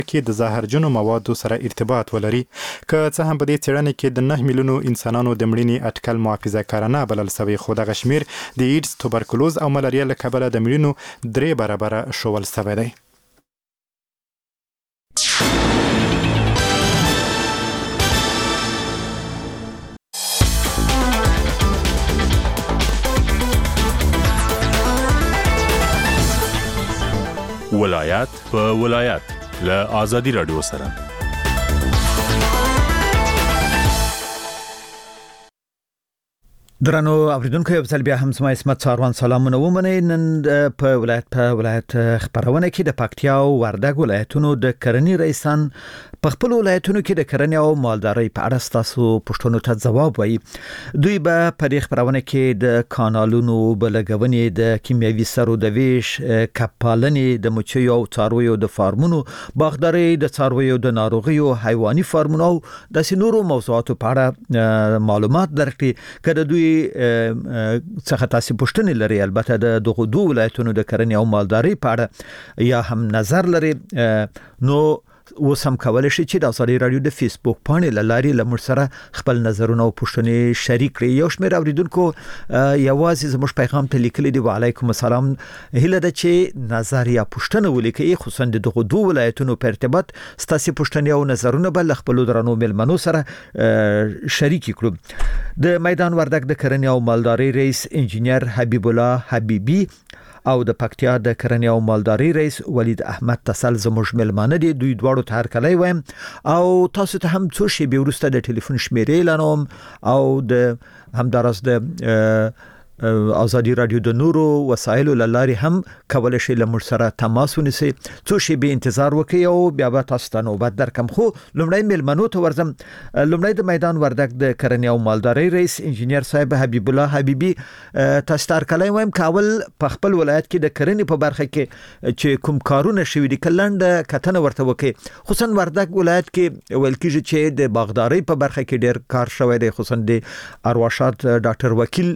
کې د زهرجنو موادو سره ارتباط ولري که څه هم په دې څېړنه کې د 9 میلیونو انسانانو د مړینې اټکل محافظه‌کارانه بلل شوی خو دغه شمیر د ایډز توبرکلوز او ملاریا له کبله د مړینو 3 برابره شول شوی دی. ولایت په ولایت له آزادي رادیو سره. درنو اوریدونکو یو ځل بیا هم زما اسمت څاروان سلامونه ومنئ. نن په ولایت خبرونه کې د پکتیا او وردګ ولایتونو د کرنې رئیسان په خپل ولایتونو کې د کرنې او مالدارۍ په اړه ستاسو پوښتنو ته ځواب وایي. دوی به په دې خبرونه کې د کانالونو بلګونې د کیمیاوي سرو د ویش کپالنې د مچیو او څارویو د فارمونو باغدارۍ د څارویو د ناروغیو حیواني فارمونو او د سینورو موضوعاتو په اړه معلومات درکړي. کله دوی څخه تاسو پوښتنه لري البته د دغه دوه ولایتونو د کرنې او مالدارۍ په اړه یا هم نظر لري نو وسم کولای شي چې د آزادي رادیو د فیسبوک باندې لاري لمر سره خپل نظرونه او پوښتنې شریک کړئ. یو شمېر اوریدونکو یوازې زموږ پیغام ته لیکلي دی وعلیکم السلام هله د چې نظر یا پوښتنه ولیکي خصوصا د دغه دوه ولایتونو په ارتباط ستاسو پوښتنې او نظرونه بل خپل درنو ملمنو سره شریک کړو. د میدان وردګ د کرنې او مالدارۍ رئیس انجینیر حبیب الله حبیبی او د پکتیا د کرنې او مالدارۍ رئیس ولید احمد تسل زموږ ملمانه دي. دوی دواړو ته هرکلی وایم او تاسو ته هم څو شیبې وروسته د ټلیفون شمیرې اعلانوم او د همدارس د آزادي رادیو د نورو وسایلو لاري هم کولای شي لمر سره تماس ونیسي. څو شیبې انتظار وکړئ او بیا به تاسو ته نوبت درکم. خو لومړی ملمنو ته ورځم. لومړی د میدان وردګ د کرنې او مالدارۍ رئیس انجینیر صاحب حبیب الله حبیبی تاسو ته هرکلی وایم. کاول په خپل ولایت کې د کرنې په برخه کې چې کوم کارونه شوي دي کلند کتنه ورته وکړي. خصوصا وردګ ولایت کې ویل کېږي چې د باغدارۍ په برخه کې ډېر کار شوی دی. خصوصا د ارواشات ډاکټر وکیل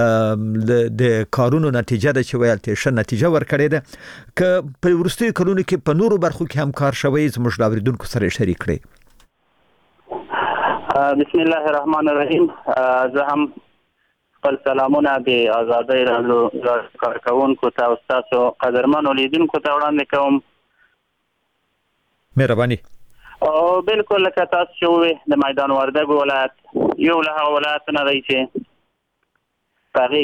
د کارونو نتیجه ده چې ویل ته ښه نتیجه ورکړې ده. که په ورستي کلونو کې په نورو برخو کې هم کار شوی زموږ د اوریدونکو سره شریک کړئ. بسم الله الرحمن الرحیم. زه هم خپل سلامونه د آزادۍ رادیو کارکونکو ته او تاسو قدرمنو لیدونکو ته وړاندې کوم. مهرباني. او بالکل لکه تاسو چې وې د میدان وردګ ولایت یو له هغو ولایتونو دی چې هغه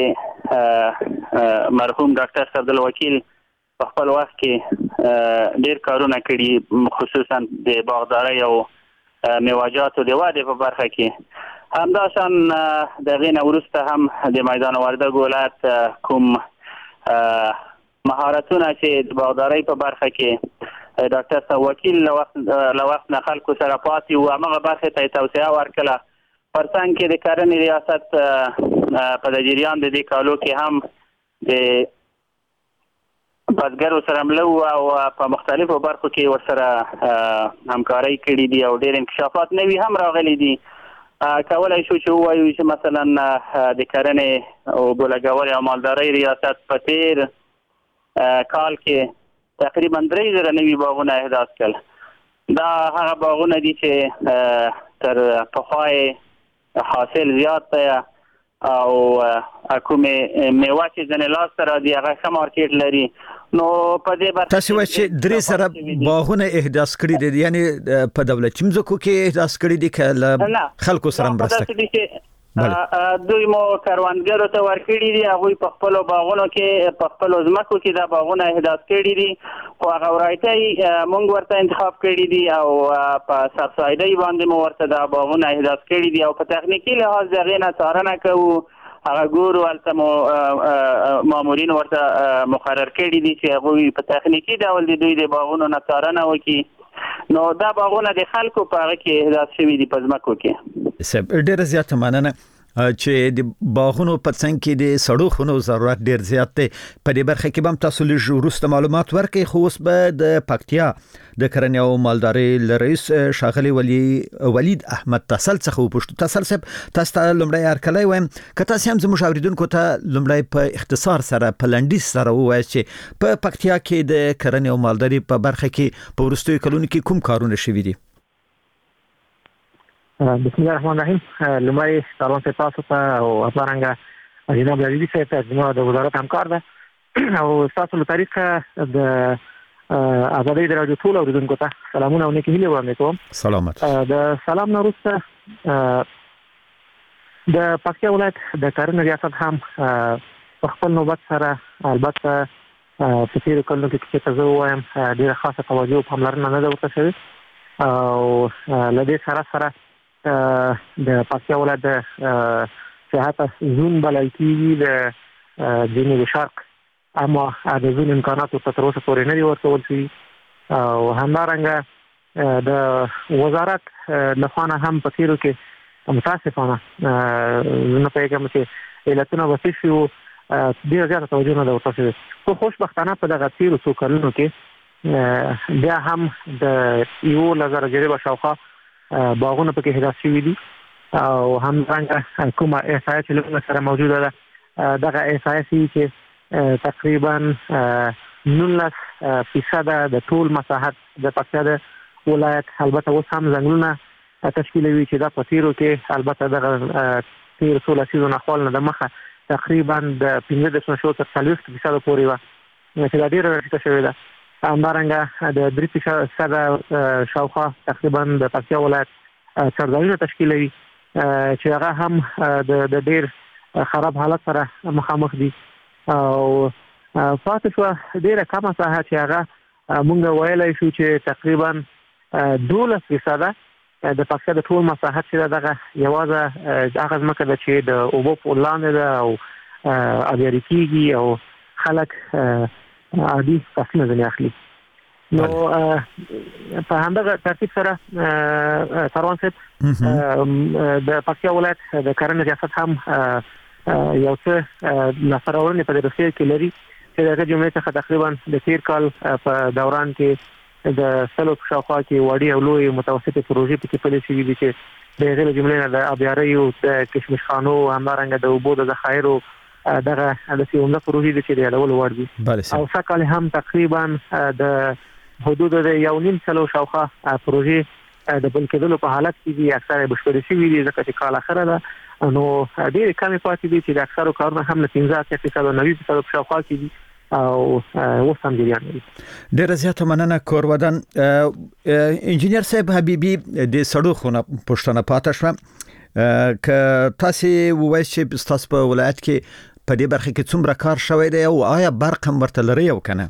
کې مرحوم ډاکټر عبدالله وکیل په خپل وخت کې ډېر کارونه کړي خصوصا د باغدارۍ او میوه‌جاتو د ودې په برخه کې. همداشان د هغې نه وروسته هم د میدان وردګ ولایت کوم مهارتونه چې د باغدارۍ په برخه کې ډاکټر صاحب وکیل له وخت نه خلکو سره پاتې و همغه برخې ته توسعه ورکړه. پر څنګ کې د کرنې ریاست په د جریان د دې کالو کې هم د بزګرو سره ملو او په مختلفو برخو کې ورسره همکارۍ کړي دي او ډېر انکشافات نوي هم راغلي دي. کولای شو چې ووایو چې مثلا د کرنې او بولګولې او مالدارۍ ریاست په تیر کال کې تقریبا 3,000 نوي باغونه احداث کړل. دا هغه باغونه دي چې تر پخوا حاصل زیات دی او کومې میوه چې ځنې لاسته راځي هغه ښه مارکیټ لري. نو په دې برخه تاسو وایئ چې 3,000 باغونه احداث کړي دي یعنی په دولتي مځکو کې احداث کړي دي که خلکو سره مرسته کوي؟ دوی مو کروندګرو ته ورکړي دي هغوی په خپلو باغونو کې په خپلو ځمکو کې دا باغونه احداث کړي دي خو هغه ورایتۍ موږ ورته انتخاب کړي دي او په سبسایډۍ باندې مو ورته دا باغونه احداث کړي دي او په تخنیکي لحاظ د هغې نه څارنه کوو. هغه ګورو هلته مو مامورین ورته مقرر کړي دي چې هغوی په تخنیکي ډول د دوی د باغونو نه څارنه وکړي. نو دا باغونه د خلکو په هغه کې احداث شوي دي په ځمکو کې. ډېره زیاته مننه. چې د باغونو په څنګ کې د سړو خونو ضرورت ډیر زیات دی. په دې برخه کې هم تاسو لږ وروسته معلومات ورکړئ، خو اوس به د پکتیا د کرنې او مالدارۍ رئیس ښاغلي ولید احمد تسل څخه وپوښتو. تسل صاحب، تاسو ته لومړی هرکلی وایم، که تاسو هم زموږ اوریدونکو ته لومړی په اختصار سره په لنډیز سره ووایاست چې په پکتیا کې د کرنې او مالدارۍ په برخه کې په وروستیو کلونو کې کوم کارونه شوي دي؟ بسم الله الرحمن الرحیم. لومړی سلام تاسو ته او همدارنګه جناب لویدي صاحب ته زموږ د وزارت همکار ده او تاسو له طریقه د آزادۍ د راډیو ټول اوریدونکو ته سلامونه او نیکې هیلې وړاندې کوم. سلامت. د سلام نه وروسته د پکتیا ولایت د کرنې ریاست هم په خپل نوبت سره البته په تېرو کلونو کې چې زه ووایم ډېره خاصه توجه او پاملرنه نه ده ورته شوې او له دې سره د پکتیا ولایت د صحت زون بلل کېږي د جنوب شرق، اما د زون امکاناتو ته تر اوسه پورې نه دي ورکول شوي او همدارنګه د وزارت لخوا نه هم په تېرو کې متاسفانه نه پوهېږم چې علتونه به څه شي و ډېره زیاته توجه نه ده ورته شوې. خو خوشبختانه په دغه تېرو څو کلونو کې بیا هم د 11,000 جریبه شاوخوا باغونه پکې هدایت شوي دي او همدارنګه کومه احصایه چې له سره موجوده ده دغه احصایه چې تقریبا 19% د ټول مساحت د پکتیا د ولایت البته اوس هم ځنګلونه تشکیلوي چې دا په تېرو کې البته دغه تېر څو لسیزو نه خپل نه د مخه تقریبا د 15% تر 40% پورې وه چې دا ډېره راټیټه شوې ده. همدارنګه د 3% شاوخوا تقریبا د پکتیا ولایت څړځایونه تشکیلوي چې هغه هم د ډېر خراب حالت سره مخامخ دي او پاتې شوه ډېره کمه ساحه چې هغه مونږ ویلی شو چې تقریبا 12% د پکتیا د ټول مساحت چې دغه یوازې هغه ځمکه ده چې د اوبو په لاندې ده او ابیاري کېږي او خلک عادي فصلونه ځنې اخلي. نو په همدغه ترتیب سره سروان صاحب د پکتیا ولایت د کرنې ریاست هم یو څه لاسته راوړنې په دې روسیه کې لري چې دغه جملې څخه تقریبا د تېر کال په دوران کې د سلو په شاوخوا کې وړې او لویې متوسطې پروژې پکې پلې شوي دي چې د هغې له جملې نه د ابیاریو د کشمشخانو همدارنګه د اوبو د ذخایرو دغه د سیمه پروژې د چې د یادولو وړ دي او سکهال هم تقریبا د حدود د 1.5 سلو شاوخوا پروژې د بل کېدلو په حالت کې دي. اکثره بشپړې شوي دي ځکه چې کال اخره ده نو ډېرې کمې پاتې دي چې د اکثرو کارونه هم له 15% او 90% په شاوخوا کې دي او اوس هم جریان لري. ډېره زیاته مننه کورودن. انجینر صاحب حبیبي د سړو خونه پوښتنه پاتې شوه که تاسو ووایئ چې تاسو په ولایت کې په دې برخه کې څومره کار شوی دی او آیا برق هم ورته لري او کنه؟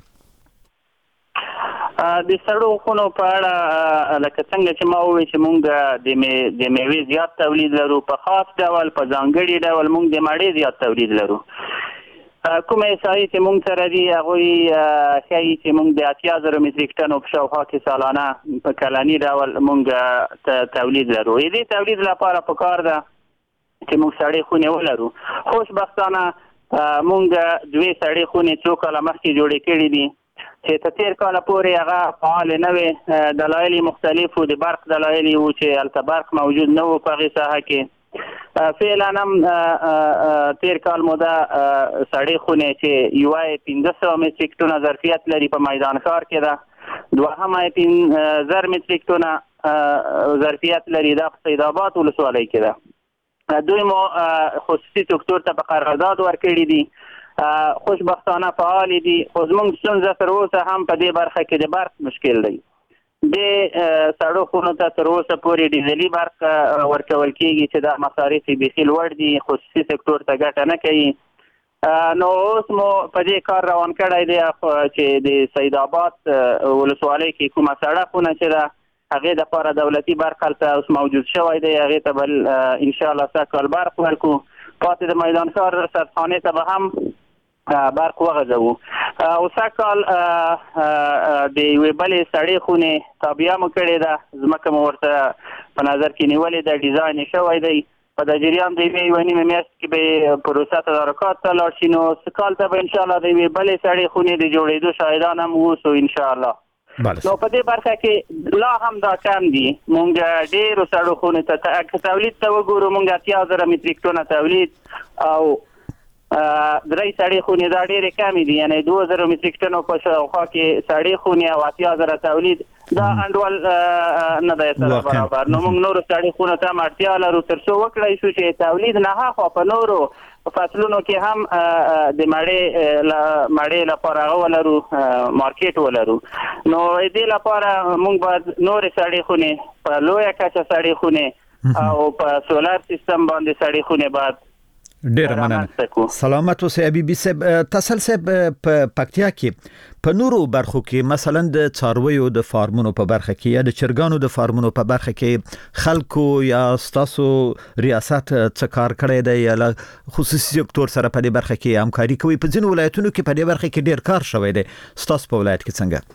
د سړو خونو په اړه لکه څنګه چې ما وویل چې موږ د میوې زیات تولید لرو، په خاص ډول په ځانګړي ډول موږ د مڼې زیات تولید لرو. کومه احصایې چې موږ سره دي هغوی ښایي چې موږ د 80,000 متریک ټنو په شاوخوا کې سالانه په کلني ډول موږ تولید لرو. دې تولید لپاره پکار ده چې موږ سړې خونې ولرو. خوشبختانه موږ 2 سړې خونې څو کاله مخکې جوړې کړې دي چې تر تېر کاله پورې هغه فعال نه وې. دلایل مختلف وو، د برق دلایل وو چې هلته برق موجود نه وو په هغې ساحه کې. فعلا هم تېر کال مو دا سړې خونې چې یوه 1500 متریک ټونه ظرفیت لري په میدان ښار کې ده، دوهمه 5000 متریک ټونه ظرفیت لري دا په سید آباد ولسوالۍ کې ده. دوی مو خصوصي سکتور ته په قرارداد ورکړي دي، خوشبختانه فعال دي. خو زموږ ستونزه تر اوسه هم په دې برخه کې د برق مشکل دی. د سړو خونو ته تر اوسه پورې ډیزلي برق ورکول کېږي چې دا مصارف یې بیخي لوړ دي، خصوصي سکتور ته ګټه نه کوي. نو اوس مو په دې کار روان کړی دی چې د سید آباد ولسوالۍ کې کومه سړه خونه چې ده هغې دپاره دولتي برق هلته اوس موجود شوی دی، هغې ته بل انشاءالله سږکال برق ورکړو. پاتې د میدان ښار رصدخانې ته به هم برق وغځوو. او سږکال د یوې بلې سړې خونې تابیه مو کړې ده، ځمکه مو ورته په نظر کې نیولې ده، ډیزاین یې شوی دی. په د جریان د یوې نیمه میاشت کې به پروسه تدارکات ته لاړ شي. نو سکال ته به انشاءالله د یوې بلې سړې خونې د جوړېدو شاهدان هم اوسو انشاءالله. نو په دې برخه کې لا هم دا کم دي. مونږ ډېرو سړو خونې ته تولید ته وګورو، مونږ 80,000 متریک ټنه تولید او درې سړې خونې دا ډېرې کمې دي، یعنې 2,000 متریک ټنو په شاوخوا کې سړې خونې او 80,000 تولید دا انډول نه دی سره برابر. نو موږ نورو سړې خونو ته اړتیا لرو تر څو وکړی شو چې تولید نه هاخوا په نورو فصلونو کې هم د مړې لپاره هغه ولرو، مارکیټ ولرو. نو دې لپاره موږ باید نورې سړې خونې په لویه کچه سړې خونې او په سولر سیستم باندې سړې خونې باید ډیر مننه. سلامت اوسئ حبیبي صاحب. تاسل صاحب په پکتیا کې په نورو برخو کې مثلا د څارویو د فارمونو په برخه کې یا د چرګانو د فارمونو په برخه کې خلکو یا ستاسو ریاست څه کار کړی دی یا خصوصي سکتور سره په دې برخه کې همکاري کوي؟ په ځینو ولایتونو کې په دې برخه کې ډیر کار شوی دی، ستاسو په ولایت کې څنګه؟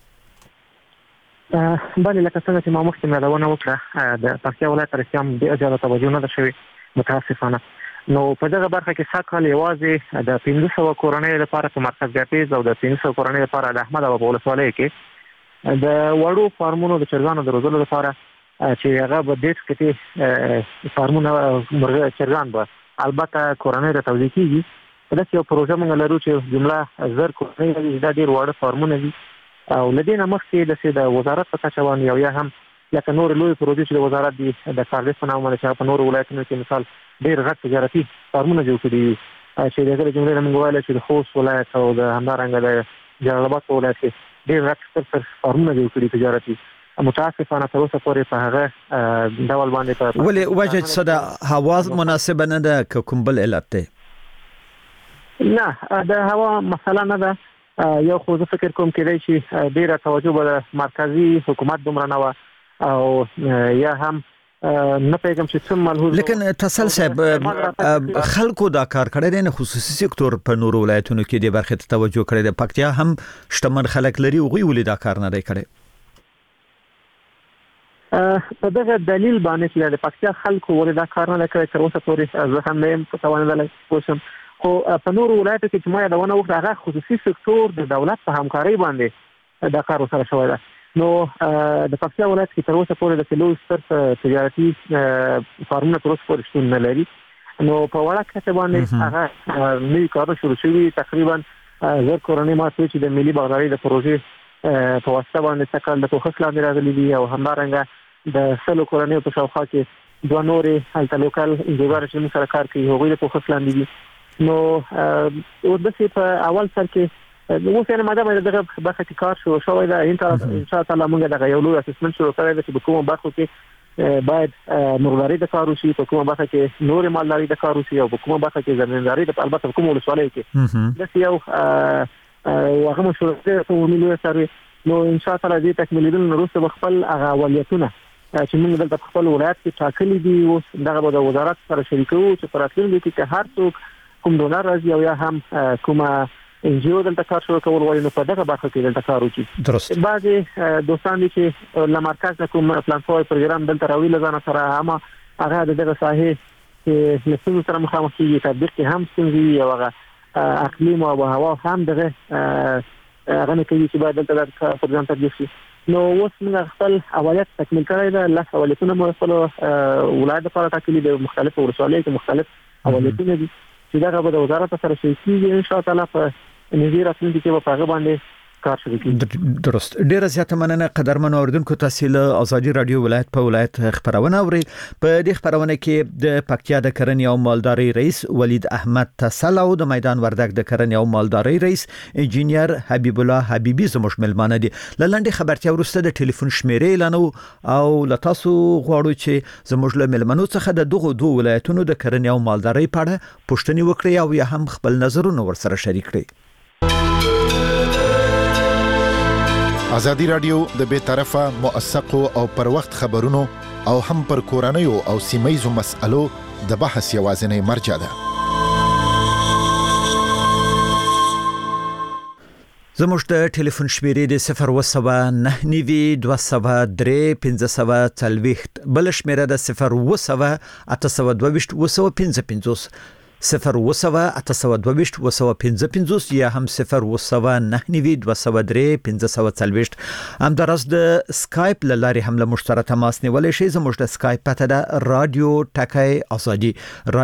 بله لکه څنګه چې ما مخکې یادونه وکړه د پکتیا ولایت رسیا هم ډېره زیاته توجه نه ده شوې متاسفانه. نو په دغه برخه کې سږ کال یوازې د 1500 کورنۍ لپاره په مرکز ګټیز او د 300 کورنۍ لپاره د احمد ابا په ولسوالۍ کې د وړو فارمونو د چرګانو د روزلو لپاره چې هغه به 10 کټې فارمونه مرغه چرګان به البته کورنۍ ته توزیع کیږي. دا یو پروژه موږ لرو چې جمله زر کورنۍ د ډېر وړ فارمونه دي او لدينا مخکې د وزارت په کچه باندې او یا هم لکه نور لوی پروژې چې د وزارت دي د کارلیس په نامه چې په نور ولایتونو کې مثال ډېر غټ تجارتي فارمونه جوړ کړي چې دغه جملې نه موږ وایو چې د خوست ولایت او د همدارنګه د جلال آباد ولایت کې ډېر غټ فارمونه جوړ کړي تجارتي. متاسفانه تر اوسه پورې په هغه ډول باندې په ولې وجه څه ده؟ هوا مناسبه نه ده کوم بل علت دی؟ نه د هوا مسله نه ده. یو خو زه فکر کوم کېدای شي ډېره توجه به د مرکزي حکومت دومره نه وه او یا هم نه پیغام چې څوم ملحوظ. لیکن تسل صاحب خلکو دا کار کړی دی، نه خصوصي سکتور په نورو ولایتونو کې د برخې ته توجه کړی دی. پکتیا هم شتمن خلک لري، هغوی ولې دا کار نه دی کړی؟ په دغه دلیل باندې چې د پکتیا خلکو ولې دا کار نه دی کړی تر اوسه پورې زه هم نه یم توانېدلی پوه شم. خو په نورو ولایتو کې چې ما یادونه وکړه هغه خصوصي سکتور د دولت په همکارۍ باندې دا کار ورسره شوی ده. نو د پکتیا ولایت کې تر اوسه پورې د کیلو ستر تجارتي فارمونه تر اوسه پورې شتون نه لري. نو په وړه کچه باندې هغه نوي کارونه شروع شوي، تقریبا زر کورنۍ ما چې د ملي باغدارۍ د پروژې په واسطه باندې سږ کال د کوښښ لاندې راغلي دي او همدارنګه د 100 کورنۍ په شاوخوا کې دوه نورې هلته لوکل انجوګانې چې موږ سره کار کوي هغوی د کوښښ لاندې دي. نو داسې په اول سر کې اوس یعنې ماده دغه برخه کې کار شوی ده. ان شاء الله موږ دغه یو لوی اسسمنټ شروع کړی دی چې په کومو برخو کې باید مرغداري د کار وشي، په کومه برخه کې نورې مالداري د کار وشي او په کومه برخه کې زمینداري د البته په کومو ولسوالیو کې داسې یو هغه مشوره په ملي سره. نو ان شاء الله دې تکمیلیدل وروسته به خپل هغه اولویتونه چې موږ دلته په خپل ولایت کې ټاکلي دي اوس دغه به د وزارت سره شریکو چې په راتلونکي کې هر څوک کوم ډونر راځي او یا هم کومه انجیو دلته کار شروع کول غواړي نو په دغه برخه کې دلته کار وکړي. درست. بعضې دوستان دي چې له مرکز نه کوم پلان شوی پروګرام دلته راوړي له ځانه سره هم هغه د دغه ساحې چې له ستونزو سره مخامخ کېږي، تطبیق کې هم ستونزې وي او هغه اقلیم او هوا هم دغه هغه نه کوي چې باید دلته دا پروګرام تطبیق شي. نو اوس موږ خپل اولویت تکمیل کړی ده. 10 اولویتونه مو خپل ولایت لپاره ټاکلي دي، مختلفو ولسوالیو کې مختلف اولویتونه دي چې دغه به د وزارت سره شریکېږي. ان شاء الله په نږدې راتلونکي کې به په هغه باندې کار شروع کړي. درست. ډیره زیاته مننه قدرمن اوریدونکو. تاسو له ازادي رادیو ولایت په ولایت خبرونه اورئ. په دې خبرونه کې د پکتیا د کرنې او مالدارۍ رئیس ولید احمد تسل او د میدان وردګ د کرنې او مالدارۍ رئیس انجینیر حبیب الله حبیبی زموږ ملمانه دي. لاندې خبرتیا ورسته د ټلیفون شمیرې اعلانو او لتاسو غواړو چې زموږ له ملمنو څخه د دغه دوه ولایتونو د کرنې او مالدارۍ په اړه پوښتنې وکړي او یا هم خپل نظرونه ورسره شریک کړي. ازادي رادیو د بے طرفه موثقو او پر وخت خبرونو او هم پر کورنیو او سیمایزو مسألو د بحث یوازینی مرجع ده. زموږ د ټلیفون شمیرې د 01992031540 بل شمیره د 01822 01822 یا هم 01992031540 هم درس د سکایپ لاري هم له مشترک تماس نیولای شي. زموږ د سکایپ پته د رادیو ټکای ازادي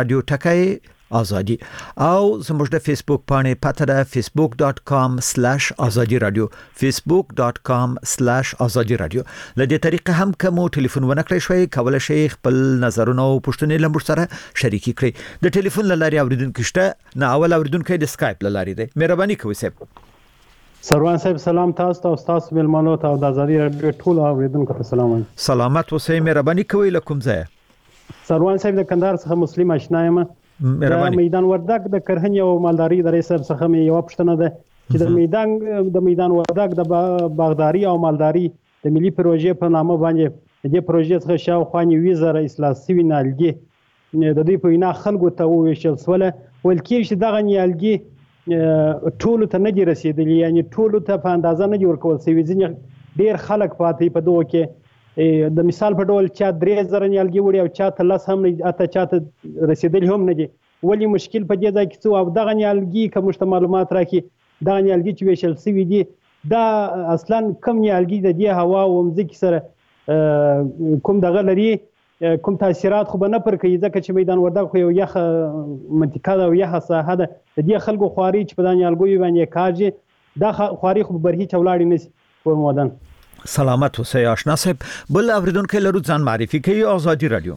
ازادي او زموږ د فیسبوک باندې پته د facebook.com/azadi radio facebook.com/azadi radio. لدې طریقه هم کوم ټلیفون ونکړی شوي کولای شي خپل نظرونه او پوښتنې له موږ سره شریک کړئ. د ټلیفون لاري اوریدونکو شته نه اول اوریدونکو د سکایپ لاري دی. مهرباني کوئ صاحب. سروان صاحب سلام تاسو ته او تاسو ملمنو ته د ازادي رادیو ټول اوریدونکو ته سلام. سلامات اوسئ. مهرباني کوئ لکم ځای. سروان صاحب د کندهار څخه مسلم آشنا یم. میدان وردګ د کرهنې او مالداري د رئیس صاحب څخه مې یو پوښتنه ده چې د میدان وردګ د باغداري او مالداري د ملي پروژې په نامه باندې د پروژې څخه شاوخوا 90,000 اصلاح شوي نیالګي د دوی په وینا خلکو ته وویشل شوله. ویل کېږي چې دغه نیالګي ټولو ته نه دي رسېدلي، یعنې ټولو ته په اندازه نه دي ورکول شوي. ځینې ډېر خلک پاتې په دغو کې د مثال په ډول چا 3,000 نیالګي وړي او چا ته 10 هم نه اته چاته رسیدلی هم نه دي. ولې مشکل په دې ځای کې څه او دغه نیالګي کوم معلومات راکړي دغه نیالګي چې ویشل شوي دي دا اصلا کوم نیالګي د دې هوا او ځمکې سره کوم دغه لري کوم تاثیرات خو به نه پر کوي ځکه چې میدان وردګ خو یو یخ منطقه ده او یخ ساحه ده. د دې خلکو خواري چې په دغه نیالګیو باندې کاږي دا خواري خو برهي چولاړي نشي ورمودن. سلامت اوسئ آشنا صاحب. بل اوریدونکو لرو ځان معرفي کوي ازادي رادیو.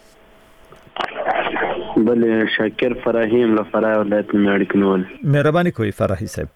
بل شاکر فراهیم له فرای ولایت مېړکنول. مهرباني کوئ فراهی صاحب.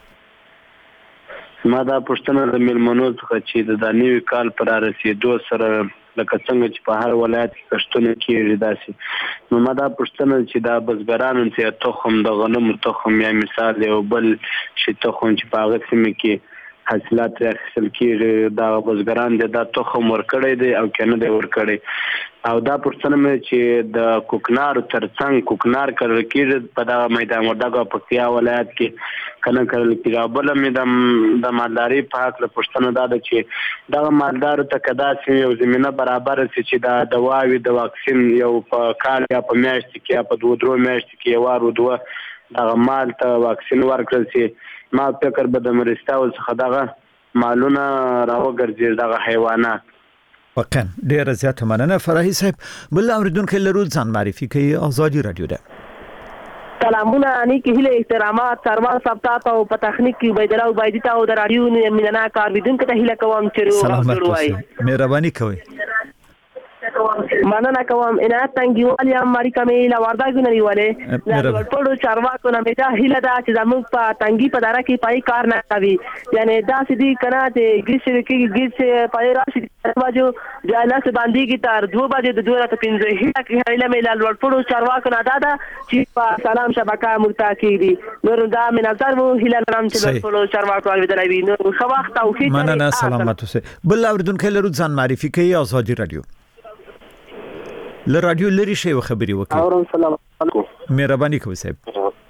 ما دا پوښتنه د ملمنو څخه چې د نوي کال پر رسیدو سره لکه څنګه چې په هر ولایت کې کښتونه کېږي داسې نو ما دا پوښتنه چې دا بزګرانو ته تخم د غنمو تخم یا مثال یو بل شي تخم چې په هغه سیمه کې حاصلات اخیستل کېږي دا بزګران دا تخم ورکړی دی او کنه دی ورکړی. او دا پوښتنه مې چې د کوکنار ترڅنګ کوکنار کرل کېږي په دا میدان وردګ او پکتیا ولایت کې کنه کرل کېږي. بل مې د مالداري په حق له پوښتنه دا ده چې دغه مالدارو ته کدا چې یو زمينه برابر شي چې دا دواوی د واکسین یو په کال یا په میاشت کې یا په 2-3 میاشت کې یو وار دوه دغه مال ته واکسین ورکړل شي. ما فکر به د مرستاو څخه دغه مالونه راوګرځي دغه حیوانات. واقعا ډیره زیاته مننه فراهی صاحب. بل اوریدونکو لرو ځان معرفي کوي ازادي رادیو ده. سلامونه نیکی هیله احترامات سروان صاحب ته او په تخنیک کې عبیدالله عبیدی ته او د رادیو مینانا کارویدونکو ته هیله کوم چې سلامت اوسئ. مهرباني کوئ. مننه کوم عنایت تنګیوال یم ماری کمې لا وردګ نه نیولې دا ټول چارواکو نه مې دا هیله ده چې زموږ په تنګي په دره کې پای کار نه کوي. یعنی دا سدي کنه چې ګیس پای راشي باجو جاله سے باندې کی تر 2 بجې د 2 رات 15 هیله مې لا ټول چارواکو نه دا چې په سلام شبکه مرتاکی دي نور دا مې نظر وو هیله لرم چې ټول چارواکو ودلوي نو خو وخت او خې مننه سلامت اوسئ. بل اوریدونکو لرو ځان معرفي کوي ازادي رادیو. له رادیو لري شی و خبري وکړه. اورم سلام علیکم. مهرباني کوئ صاحب.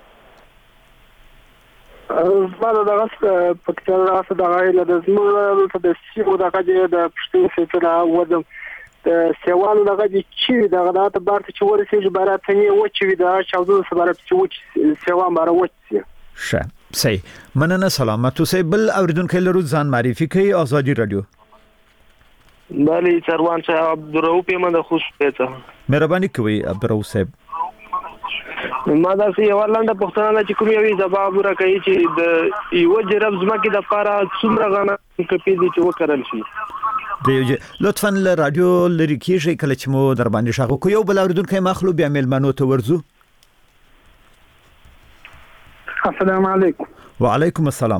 زما دغه پکتیا راځه دغه له زموږ ته د سیمو دغه د پښتون سره ودم د سیوالو دغه چې دغه د بارته چې ورسېږي بارته نه و چې دا شاوزو سره چې و سیوا ماره و چې شه صحیح. مننه سلامت اوسئ. بل اوریدونکو لرو ځان معرفي کوي ازادي رادیو. بله سروان صاحب عبدالرؤف یم د خوست ته. مهرباني کوئ عبدالرؤف صاحب. ما دا څه یو لنډه پوښتنه چې کوم یو جواب راکړي چې د یو جرب زمکه د پاره څومره غنه کپی دي چې وکړل شي. لطفاً له رادیو لري کېږي کله چې مو در باندې شاغو کو یو بل اوریدونکو مخلو بیا ملمنو ته ورزو. السلام علیکم. وعلیکم السلام.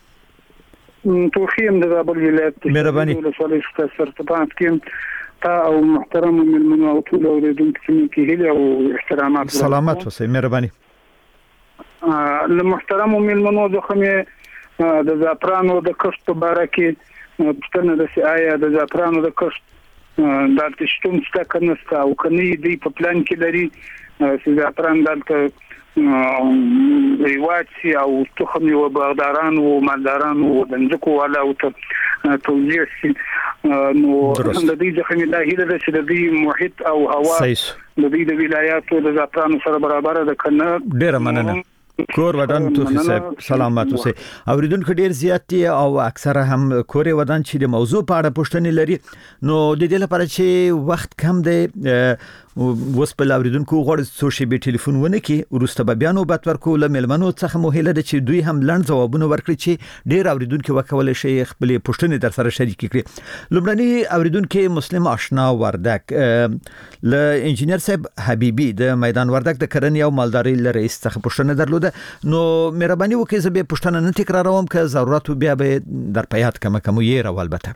توخیم د زابل ولایت مهرباني ولسوالۍ سرطبان کې تا او محترم ملمنو او ټول اوریدونکو کې هیله او احترامات. سلامت اوسئ. مهرباني. له محترم ملمنو ځخه د زعفرانو د کښت په اړه کې پوښتنه ده چې آیا د زعفرانو د کښت د تشتون څخه کنه او کني دی په پلان کې لري چې زعفران دلته رواج او تخم او باغداران او مالداران او دنځکو والا او توزیع شي نو د دې ځخه د هیله د شدي محیط او هوا د دې د ولایاتو د زعفرانو سره برابر د کنه ډیره مننه کور ودان توخی صاحب سلامات اوسئ اوریدونکو ډیر زیات دي او اکثره هم کور ودان چې د موضوع په اړه پوښتنې لري نو د دې لپاره چې وخت کم دی اوس په اوریدونکو غوړ څو شی به ټلیفون ونه کی ورسته به بیا نوبت ورکو لملمنو څخه مهله د چې دوی هم لړ ځوابونه ورکړي چې ډیر اوریدونکو وکول شي خپل پوښتنې در سره شریک کړي لومړنی اوریدونکو مسلم آشنا وردک ل انجینر صاحب حبیبی د میدان وردک د کرنې او مالدارۍ رئیس څخه پوښتنه درلوده نو مهرباني وکړئ زه به پوښتنه نه تکراروم که ضرورت بیا به در پیات کوم یې راو البته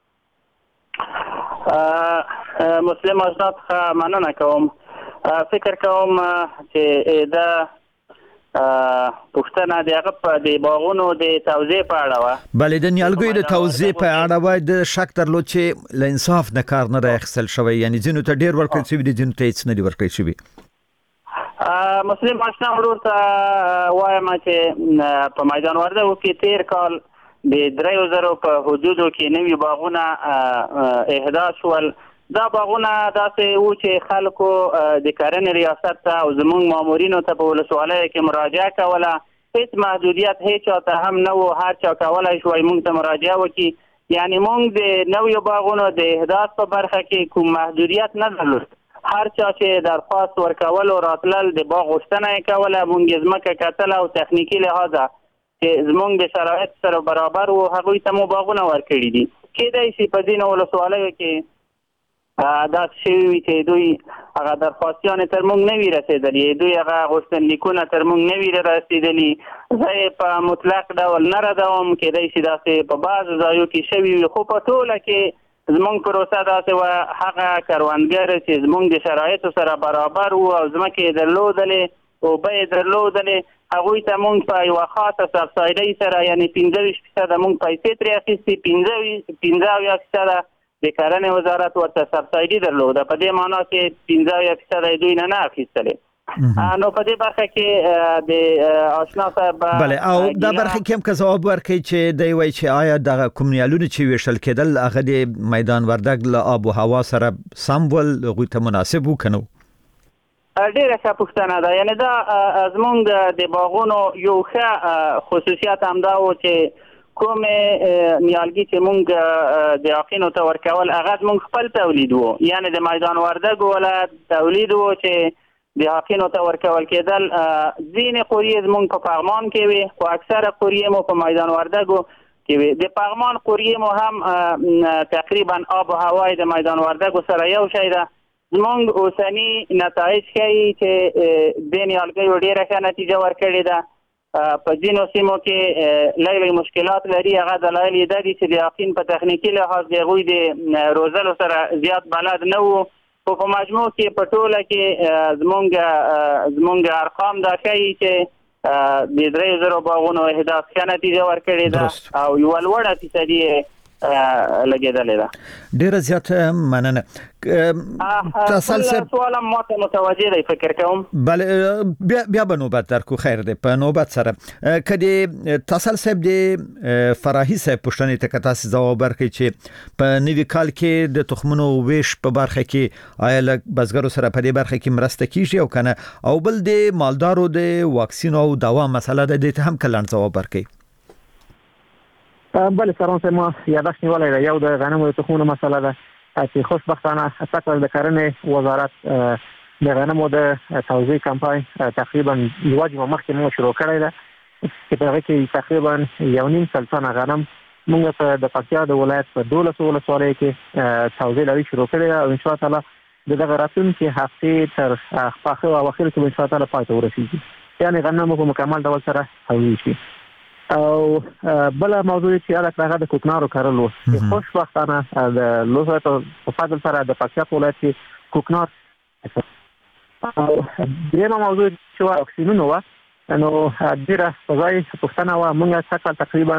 مسلم آشنا مننه کوم فکر کوم چې دا پښتنه دغه په د باغونو د توزیع په اړه و بلې د نیالګیو د توزیع په اړه و د شک درلود چې ل انصاف نه کار نه راخصل شوی یعنی ځینو ته ډیر ورکړل شوی دي ځینو ته هیڅ نه دی ورکړل شوی مسلم آشنا ورور ته وایم چې په میدان وردګ کې تیر کال د 3000 په حدودو کې نوي باغونه احداث شول دا باغونه داسې و چې خلکو د کرنې ریاست ته او زموږ مامورینو ته په ولسوالۍ کې مراجعه کوله هیڅ محدودیت هیڅ ته هم نه و هر چا کولای شوی موږ ته مراجعه وکړي یعنی موږ د نویو باغونو د احداث په برخه کې کوم محدودیت نه درلود هر چا چې درخواست ورکول او راتلل د باغ غوښتنه کوله موږ ځمکه کتل او تخنیکی لحاظه چې زموږ د شرایط سره برابر وو هغوی ته مو باغونه ورکړي دي کېدای شي په ځینو ولسوالیو کې دا شوي چې دوی هغه درخواستیان تر موږ نه وي رسېدلي دوی هغه غوښتنلیکونه تر موږ نه وي رسېدلي زه په مطلق ډول نه ردوم کېدای شي داسې په بعضو ځایو کې شوي وي خو په ټوله کې زموږ پروسه داسې وه هغه کروندګر چې زموږ د شرایطو سره برابر وو او ځمکې یې درلودلې اوبه یې درلودلې هغوی ته موږ په یوه خاصه سبسایډۍ سره یعنې 25% موږ پیسې ترې اخیستې 15% د کرنې وزارت ورته سبسایډي درلوده په دې معنا چې 15% دوی نه اخیستلې نو په دې برخه کې د آشنا صاحب بله او دا برخه کې هم که ځواب ورکړي چې دی وایي چې آیا دغه کوم نیالونه چې ویشل کېدل هغه د میدان وردګ له آب و هوا سره سم ول هغوی ته مناسب و که نه ډیره ښه پوښتنه ده یعنې دا زموږ د باغونو یو ښه خصوصیت همدا و چې کومې نیالګي چې موږ د یقینو ته ورکول هغه موږ خپل تولید وو یعنې د میدان وردګ ولایت تولید وو چې د یقینو ته ورکول کېدل ځینې قوریې زموږ په پغمان کې وي خو اکثره قوریې مو په میدان وردګ کې وي د پغمان قوریې مو هم تقریبا آب و هوای د میدان وردګ سره یو شی ده زموږ اوسني نتایج ښیي چې دې نیالګیو ډېره ښه نتیجه ورکړې ده په ځینو سیمو کې لږ مشکلات لري هغه دلایل یې دا دي چې د یقین په تخنیکي لحاظ د هغوی د روزلو سره زیات بلد نه وو خو په مجموع کې په ټوله کې زموږ ارقام دا ښیي چې د 3000 باغونو احداث ښه نتیجه ورکړې ده او یوه لوړه فیصدي لګېدلې ده ډیره زیاته مننه سوال هم ماته متوجه دی فکر کوم بله بیا به نوبت درکو خیر دی په نوبت سره که د تاسل صاحب د فراحي صاحب پوښتنې ته که تاسې ځواب ورکړئ چې په نوي کال کې د تخمونو ویش په برخه کې آیا له بزګرو سره په دې برخه کې مرسته کیږي او که نه او بل د مالدارو د واکسین او دوا مسله ده دې ته هم که لنډ ځواب ورکړئ بله سران صاحب ما یادښت نیولی ده یو د غنمو د تخمونو مسله ده چې خوشبختانه تقریبا د کرنې وزارت د غنمو د توزیع کمپاین تقریبا یوه جمعه مخکې موږ شروع کړی ده چې په هغه کې تقریبا 1.5 تنه غنم موږ د پکتیا د ولایت په 12 ولسوالیو کې توزیع لري شروع کړی ده او انشاء الله د دغه راتلونکي هفتې تر پاخه او اخر کې انشاء الله پای ته ورسیږي یعنې غنم په مکمل ډول سره توزیع شي او بل موضوع چې هغه د کوکنارو کارلو خوشبختانه د لوزه په فضل سره د پکتیا ولایت کې کوکنار او دغه موضوع چې واکسینونه و نو ډیره فضای پښتنه و موږ تقریبا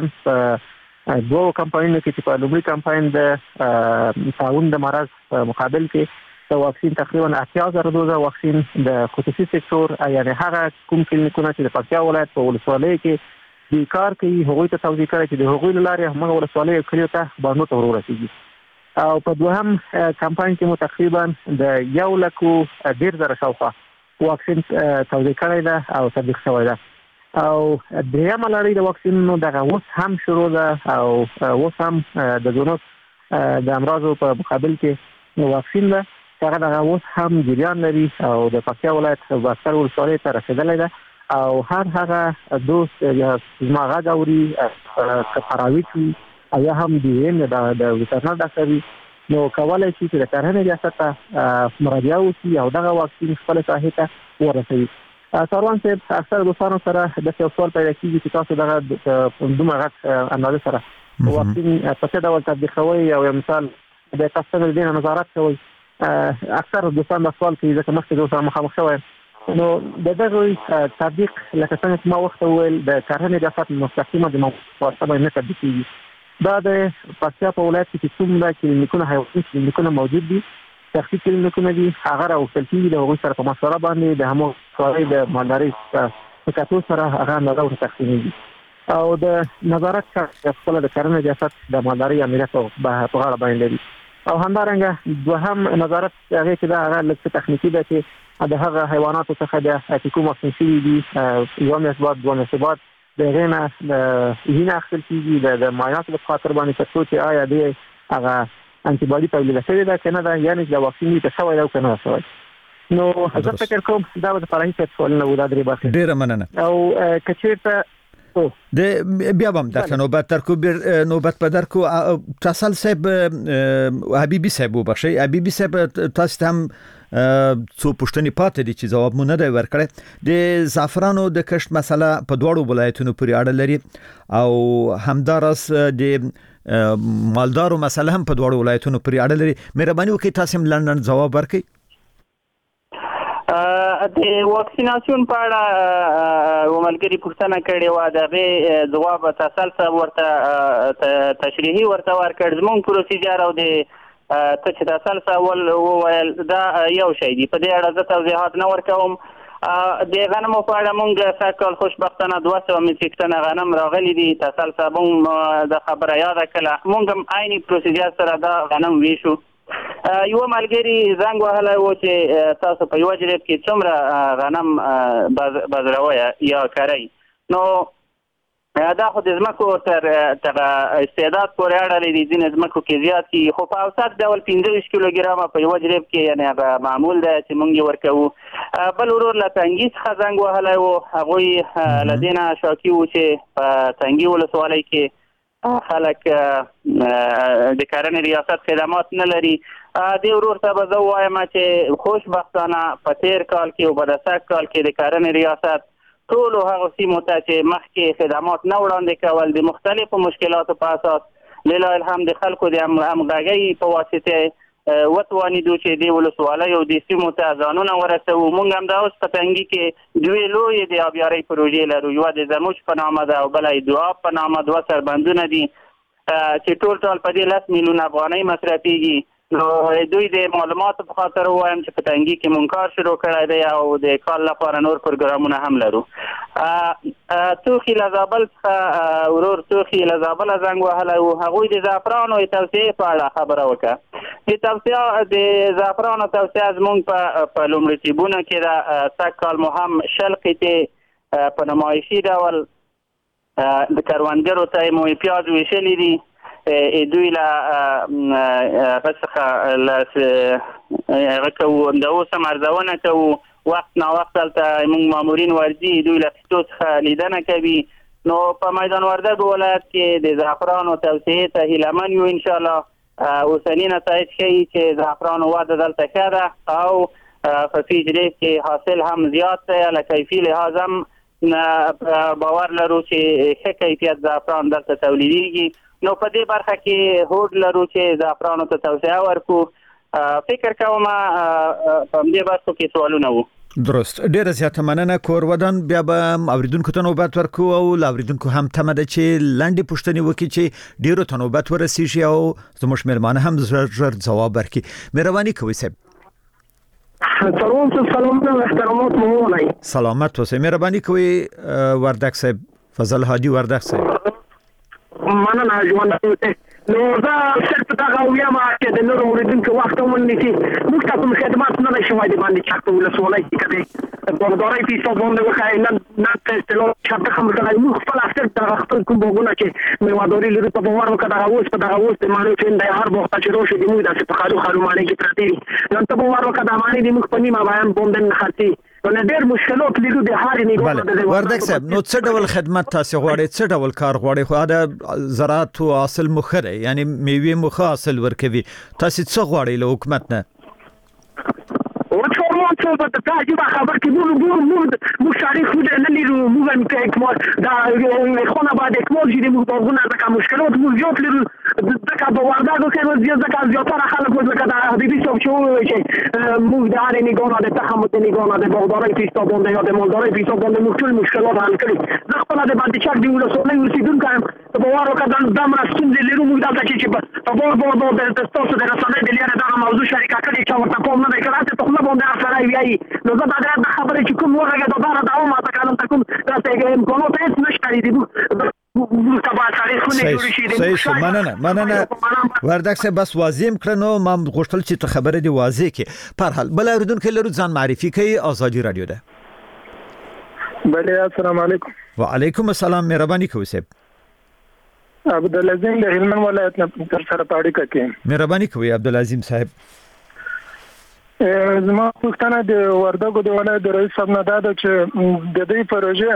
دوه کمپاینونو کې چې په لومړي کمپاین د تعاون د مرض مقابل کې د واکسین تقریبا 80,000 دوزه واکسین د خصوصي سکتور یعنی هغه کوم کلینیکونه چې د پکتیا ولایت په ولسوالۍ کې د کار کوي هغوی ته توزیع کړي چې د هغوی لارې موږ ولسوالۍ کلیو ته باندې ته ورسیږي او په دوهم کمپاین کې مو تقریبا د 1,10,000 شاوخوا واکسین توزیع کړی ده او تطبیق شوی ده او درېمه لړۍ د واکسینونو دغه اوس هم شروع ده او اوس هم د زونوس د امراضو په مقابل کې واکسین ده هغه دغه اوس هم جریان لري او د پکتیا ولایت باسکر ولسوالۍ ته رسیدلی ده او هغه دوست یا زما غږ اوري که پراویټ وي او یا هم د ویټرنر ډاکټر وي نو کولی شي چې د کرهنې ریاست ته مراجعه وکړي او دغه واکسین خپلې ساحې ته ورسوي. ساروان صاحب اکثر دوستانو سره داسې یو سوال پیدا کېږي چې تاسو دغه دومره غټ اندازه سره واکسین په څه ډول تطبیقوي او یو مثال د تاسو د دې نظارت کوي. اکثر دوستان دا سوال کوي ځکه مخکې زه سره مخامخ شوی نو د دغه تطبیق لکه څنګه چې ما وخت وویل د کرهنې ریاست مستقیمه د موافقه نه تطبیقېږي. دا د پکتیا په ولایت کې څومره کلینیکونه حیواني کلینیکونه موجود دي شخصي کلینیکونه دي هغه راوستل کېږي د هغوی سره په مشوره باندې د همو سوالۍ د مالدارۍ په کتو سره هغه اندازه ورته تقسیمېږي او د نظارت څخه خپله د کرهنې ریاست د مالدارۍ امنیت په غاړه باندې لري او همدارنګه دوهم نظارت هغې کې دا هغه لږ څه تخنیکي ده چې د هغه حیواناتو څخه د چې کوم واکسین شوي دي یوه میاشت بعد دوه میاشتې بعد د هغې نه وینه اخیستل کېږي د معایناتو په خاطر باندې تر څو چې آیا دی هغه انټي باډي تولیده شوې ده که نه ده یعنې د واکسین ته شوی ده او که نه ده شوی نو زه فکر کوم دا به د فرهي صاحب سوالونه وو دا درې برخې ډېره مننه او که چېرته د بیا هم درته نوبت درکو نوبت به درکو تاسل صاحب حبیبي صاحب وبخښئ حبیبي صاحب تاسو ته هم څو پوښتنې پاتې دي چې ځواب مو نه دی ورکړی. د زعفرانو د کښت مسله په دواړو ولایتونو پورې اړه لري او همداراز د مالدارو مسله هم په دواړو ولایتونو پورې اړه لري. مهرباني وکړئ تاسو هم لنډ ځواب ورکړئ. د واکسیناسیون په اړه وملګري پوښتنه کړې وه د هغې ځواب تاسل صاحب ورته تشریحي ورته ورکړ. زموږ پروسیجر او د ته چې تاسل صاحب وویل دا یو شی دی په دې اړه زه توضیحات نه ورکوم. د غنمو په اړه موږ سږ کال خوشبختانه 200 میټریک ټنه غنم راغلي دي. تاسل صاحب هم د خبره یاده کړله موږ هم عیني پروسیجر سره دا غنم ویشو. یو ملګری زنګ وهلی و چې تاسو په یوه جریب کې څومره غنم بذروئ یا کرئ نو دا خو د ځمکو تر استعداد پورې اړه لري. ځینې ځمکو کې زیات دي خو په اوسط ډول 15 کیلوګرامه په یوه جریب کې یعنې هغه معمول ده چې موږ یې ورکوو. بل ورور له تنګي څخه زنګ وهلی و هغوی له دې نه شاکي وو چې په تنګي ولسوالۍ کې خلک د کرهنې ریاست خدمات نه لري. دې ورور ته به زه ووایم چې خوشبختانه په تېر کال کې او په د سږ کال کې د کرهنې ریاست ټولو هغو سیمو ته چې مخکې خدمات نه وړاندې کول د مختلفو مشکلاتو په اساس لله الحمد د خلکو د همغږۍ په واسطه وتوانېدو چې دې ولسوالیو د سیمو ته ځانونه ورسوو. موږ هم دا اوس په تنګي کې دوې لویې د آبیارۍ پروژې لرو. یوه د زموج په نامه ده او بله یې دعاب په نامه 2 سربندونه دي چې ټول په دې 10 میلیون افغانۍ مصرفېږي. نو دوی د معلوماتو په خاطر ووایم چې په تنګي کې مونږ کار شروع کړی دی او د کال لپاره نور پروګرامونه هم لرو. توخي له زابل څخه ورور توخي له زابله زنګ وهلی و هغوی د زعفرانو توسعې په اړه خبره وکړه. د زعفرانو توسعه زموږ په لومړیتوبونو کې ده. سږ کال مو هم 10 قطعې په نمایشي ډول د کروندګرو ته مو پیاز ویشلي دي. دوی له هغه کوو د اوس هم ارزونه کوو وخت ناوخت دلته موږ مامورین ورځي دوی له قطعو څخه لیدنه کوي. نو په میدان وردګ ولایت کې د زعفرانو توسعې ته هیلهمن یو انشاءالله. اوسني نتایج ښیي چې زعفرانو وده دلته ښه ده او په فی جریب کې حاصل هم زیات دی. له کیفي لحاظ هم باور لرو چې ښه کیفیت زعفران دلته تولیدېږي. نو په دې برخه کې هوډ لرو چې زعفرانو ته توسعه ورکو. فکر کوم په دې برخو کې سوالونه وو. درست ډیره زیاته مننه کور ودان. بیا به اوریدونکو ته نوبت ورکو او اوریدونکو هم تمه ده چې لاندې پوښتنې وکړي چې ډیرو ته نوبت ورسیږي او زموږ مېلمانه هم ژر ځواب ورکړي. مهرباني کوئ صاحب. څلور سلامونه احترامات مو ولای. سلامت اوسئ. مهرباني کوئ وردک صاحب، فضل هادي وردک صاحب. مننه ژوند ته. نو دا صرف دا غویا ما چې د نورو اوریدونکو وخت ومني چې موږ تاسو خدمات نه شوي دي باندې چاته ولسولای کړي په دورای پیسو باندې وکای نه تستلو چاته هم دا موږ خپل اثر دا خپل کوم وګونه چې مې وادوري لري په واره وکړه اوس په دا اوس ته مانو چې د هر وخت چې روشي دی موږ د څه خارو مانې کې پرتی نن ته په واره وکړه مانې دی موږ په نیمه بیان باندې نه خاطي نو ډېر مشکلات لري د هاري نه وردک صاحب. نو څه ډول خدمت تاسو غواړئ، څه ډول کار غواړئ؟ خو دا زراعت او حاصل مخره، یعنی میوه مخه حاصل ورکوي. تاسو څه غواړئ له حکومت نه؟ څه په تاسو به خبر کې مو تاریخ دې نه لرو مو هم کې اکمال دا خونه بعد اکمال چې موږ په غونه د مشکلات مو زیات لرو دغه په ورداګو کې مو زیات خلک مو لکه دا حبيبي څو چې موږ د اړې نه ګونه د تخمت نه ګونه د بغداري پیسو باندې یا د مالداري پیسو باندې موږ ټول مشکلات حل کړی. زه خپل د باندې چک دی ولسونه ورسیدونکو په واره کې د مرستون دي لرو موږ دا چې په بور د تاسو د رسنۍ د لاره دا موضوع شریکه کړی چې ورته کوم نه کړه ته خپل باندې اثر وی نو زه دا خبره چې کوم ورګه د دار دا ما ته کلم تکم دا څنګه امکانات هیڅ نشته دي مننه وردک صاحب. بس واضح کړنو ما غوښتل چې ته خبره دی واضح کې. پر حال بل اوریدونکو لرو ځان معرفي کوي. آزادي رادیو ده. بله السلام علیکم. وعلیکم السلام. مهرباني کوئ صاحب. عبدالعظیم د هلمند ولایت نه تر سره پاړی کې. مهرباني کوئ عبدالعظیم صاحب. زما پښتنه د وردګو د ولایت د رئیس صاحب نه دا چې د دې پروژه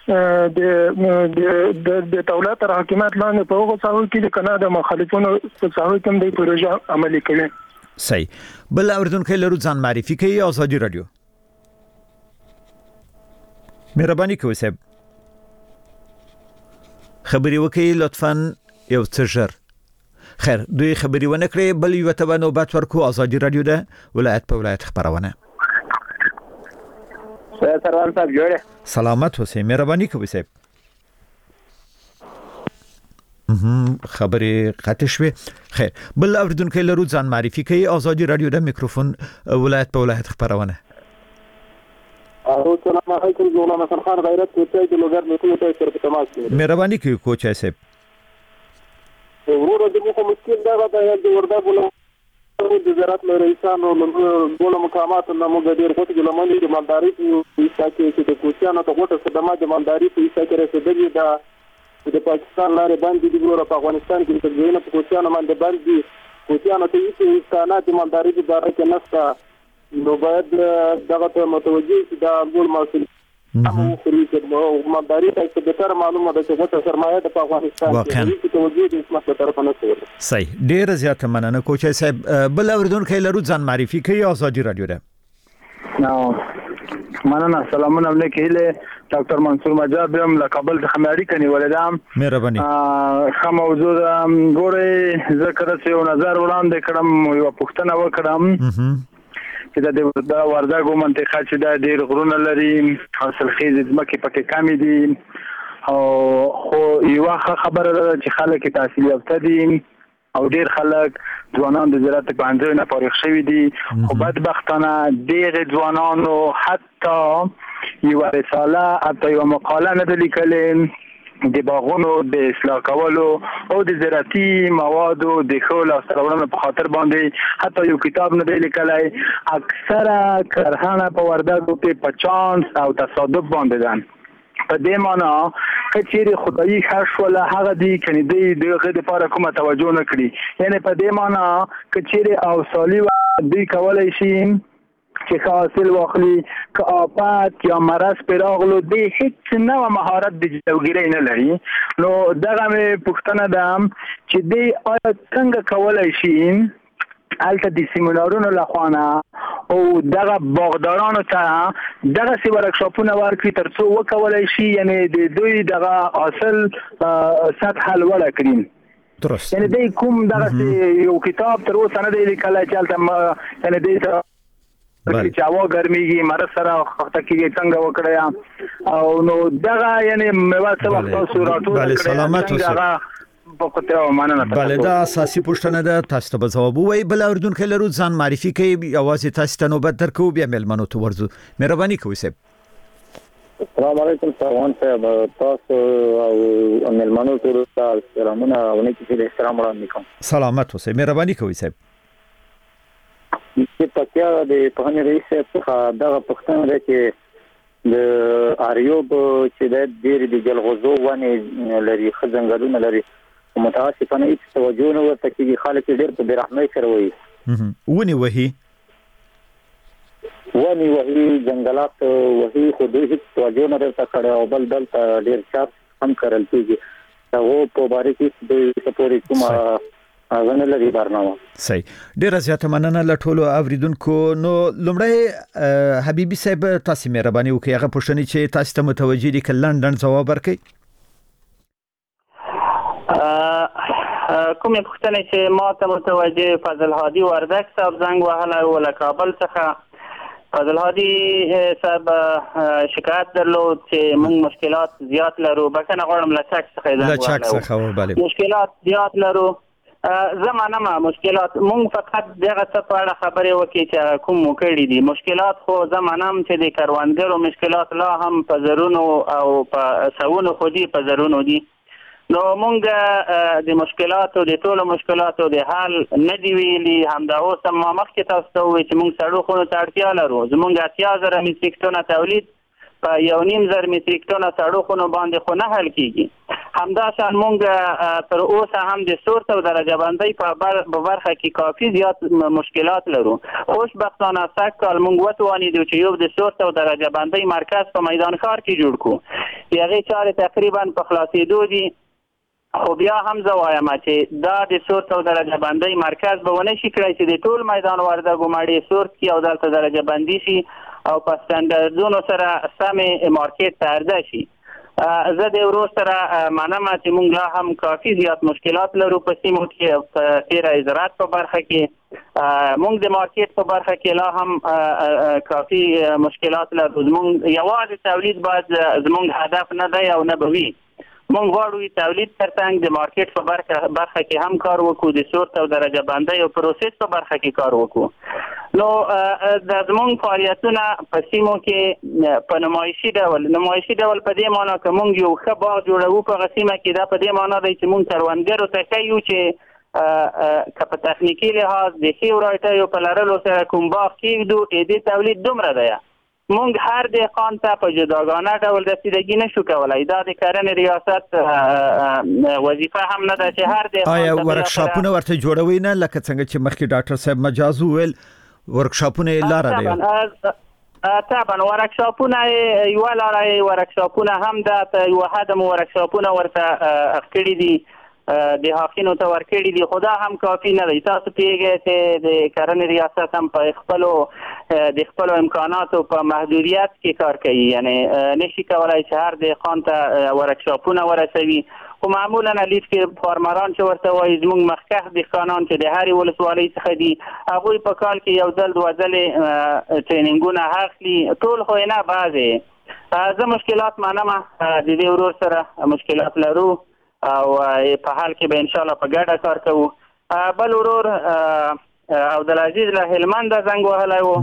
د دولت تر حکومت لاندې په هغه څاو کې د کاناډا مخالفونو په څاو کې د پروژه عملي کوي. صحیح. بل اوریدونکو لرو ځان معرفي کوي. آزادي رادیو. مهرباني کوئ صاحب خبري وکړئ لطفاً یو څه ژر. خیر دوی خبري ونه کړې بل یو ته نوبت ورکو. آزادي رادیو ده ولایت په ولایت خبرونه. سروان صاحب جوړه سلامت اوسئ. مهرباني کوئ صاحب. خبري قطع شوه. خیر بل اوریدونکو لرو ځان معرفي کوي. آزادي رادیو ده میکروفون ولایت په ولایت خبرونه. السلام علیکم. مولانا حسن خان غیرت کوټه د لوګر میټو ته سره تماس کوي. مهرباني کوئ کوچا صاحب. ورور د مو مشکل دا د وردګو د زراعت رئیسانو له مقامات نه موږ ډیر وخت ګلمنې د مالداري په اساس کې د کوچیانو ته غوټه خدمات د مالداري په اساس کې رسیدلې ده د پاکستان لارې باندې د ګورو په افغانستان کې د ځینو په کوچیانو باندې باندې کوچیانو ته هیڅ امکانات د مالداري په اړه کې نشته. نو باید دغه ته متوجه شي دا ټول مسؤل هم خوري چې مالداري ته د تر معلومه ده چې غوټه سرمایه د افغانستان کې توجه د اسمت طرف نه کوي. صحیح. ډیر زیات مننه کوچا صاحب. بل اوریدونکو لرو ځان معرفي کوي. آزادي رادیو ده. مننه. سلامونه علیکم. ډاکټر منصور مجاب هم له کابل څخه امریکا نیولم. مهرباني. خو موضوع ګوره ذکر څه یو نظر وړاندې کړم یو پوښتنه وکړم چې د وردګو منطقه چې د ډیر غرونه لري حاصل خیز ځمکې پکې کمی دي او خو یو خبره ده چې خلک تحصیل یافته دي او ډیر خلک ځوانان د زراعت په انځور نه فارغ شوي دي. خو بدبختانه ډیر ځوانانو حتی یو رساله حتی یو مقاله نه لیکلې د باغونو د اصلاح کولو او د زراعتي موادو د خول او سرورونو په خاطر باندې حتی یو کتاب نه دی لیکلای. اکثره کرهڼه په وردګو کې په چانس او تصادف باندې ده. په دې معنی کچېری خدایي خاص ولا هغه دی کني دغه د لپاره کومه توجه نه کړی. یعنی په دې معنی کچېری او سالي دی کولای شي چې حاصل واخلي که آفات یا مرض پیراغلو دی هیڅ نوع مهارت د جلوګیری نه لري. نو دغه مې پوښتنه ده چې دی آیا څنګه کولای شي الته د سیمینارونو لخوانه او دغه باغدارانو ته دغه سی ورکشاپونه ورکړي ترڅو وکولای شي یعنی د دوی دغه حاصل سطح لوړه کړي. درست. یعنی دی کوم دغه یو کتاب تر اوسه نه دی لیکلی چې الته یعنی دی چې هوا ګرميږي مرض سره وخت کې څنګه وکړیا او نو دغه یعنی میوه څه وخت تاسو راټول کړئ. سلامت اوسئ. په مننه. بله دا اساسي پوښتنه ده، تاسو ته به ځواب ووایي. بل اوریدونکي لرو، ځان معرفي کوي، یوازې تاسو ته نوبت درکوو، بیا میلمنو ته ورځو. مهرباني کوئ صاحب. السلام علیکم سروان صاحب، تاسو او میلمنو ټول ته سلامونه او نیکی چې احترام وړاندې کوم. سلامت اوسئ، مهرباني کوئ صاحب. چې پکې د پهنی رئیس څخه دغه پښتنه ده چې د اریوب چې د ډېر د جلغوزو ونې لري، خزنګلونه لري، متاسفانه هیڅ توجه نه ورته کیږي. خلک ډېر په برحمۍ سره وایي ونې وهي جنګلات وهي، خو دوی هیڅ توجه نه ورته کړی او بل دلته ډېر چاپ هم کرل کیږي. هغه په باره کې د سپوري کومه غنه لري برنامه. صحیح، ډیره زیاته مننه له ټولو اوریدونکو. نو لومړی حبیبي صاحب تاسو مهرباني وکړئ، هغه پوښتنې چې تاسو ته متوجه دي کله لندن ځواب ورکړئ. کومې پوښتنې چې ما ته متوجه فضل هادي وردک صاحب زنګ وهلی و له کابل څخه. فضل هادي صاحب شکایت درلود چې موږ مشکلات زیات لرو. بکنه غواړم له چک څخه مشکلات زیات لرو. زمانه مشکلات مونږ فقط دغه څه په اړه خبرې وکړي چې کوم کړي دي. مشکلات خو زمانه هم چې د کاروانګرو مشکلات لا هم په زرونو او په سوونو خو دي، په زرونو دي. نو مونږ د مشکلاتو د ټولو مشکلاتو د حل نه دی ویلي. همدا اوس ما مخکې تاسو ته وویل چې مونږ سړو خونو ته اړتیا لرو. زمونږ 80,000 میټریک ټنه تولید په 1.5 میټریک ټنه سړو خونو باندې خو نه حل کیږي. همداشان مونږ تر اوسه هم د سورت او درجه بندۍ په برخه کې کافي زیات مشکلات لرو. خوشبختانه سږ کال مونږ وتوانیدو چې یو د سورت او درجه بندۍ مرکز په میدان ښار کې جوړ کړو. هغې چارې تقریبا په خلاصېدو دي. خو بیا هم زه وایم چې دا د سورت او درجه بندۍ مرکز به ونه شي کړی چې د ټول میدان وردګو ماړې سورت کې او دلته درجه بندي شي او په سټنډرډونو سره سمې مارکیټ ته عرضه شي. زه د ورور سره منم چې موږ لا هم کافي زیات مشکلات لرو په سیمو کې. په تیره زراعت په برخه کې موږ د مارکیټ په برخه کې لا هم کافي مشکلات لرو. زموږ یوازې تولید باید زموږ هدف نه دی او نه به وي. موږ غواړو تولید ترڅنګ د مارکیټ په برخه کې هم کار وکړو، د سورت او درجه بندۍ او پروسس په برخه کې کار وکړو. نو د زموږ فعالیتونه په سیمو کې په نمایشي ډول په دې معنی که موږ یو ښه باغ جوړوو په هغه سیمه کې، دا په دې معنی دی چې موږ کروندګرو ته ښیو چې که په تخنیکي لحاظ د ښې ورایټیو په لرلو سره کوم باغ کېږدو دې تولید دومره دی. مونږ هر دهقان ته په جداګانه ډول رسیدګي نشو کولای. دا د کرنې ریاست وظیفه هم نه ده چې هر دهقان آیا ورکشاپونه ورته جوړوي نه، لکه څنګه چې مخکې ډاکټر صاحب مجاز وویل ورکشاپونه لاره دی؟ طبعا ورکشاپونه یو لاره، ورکشاپونه هم د یو حد ورکشاپونه ورته کړي دي، د حقینو ته ورکړي دي، خو دا هم کافي نه دی. تاسو پیږئ چې د کرنې ریاست هم په خپلو امکاناتو په محدودیت کې کار کوي. یعنی نشي کولای چې هر دهقان ته ورکشاپونه ورسوي. خو معمولا لیف کې فارمران چې ورته وایي زموږ مخکښ دهقانان چې د هرې ولسوالۍ څخه دي، هغوی په کال کې یو ځل دوه ځلې ټرینینګونه اخلي. ټول خو نه بعضې. زه مشکلات منم، د دې ورور سره مشکلات لرو او په حال کې به ان شاء الله په ګډه کار کوو. بل ورور عبدالعزیز له هلمند زنګ وهلی و.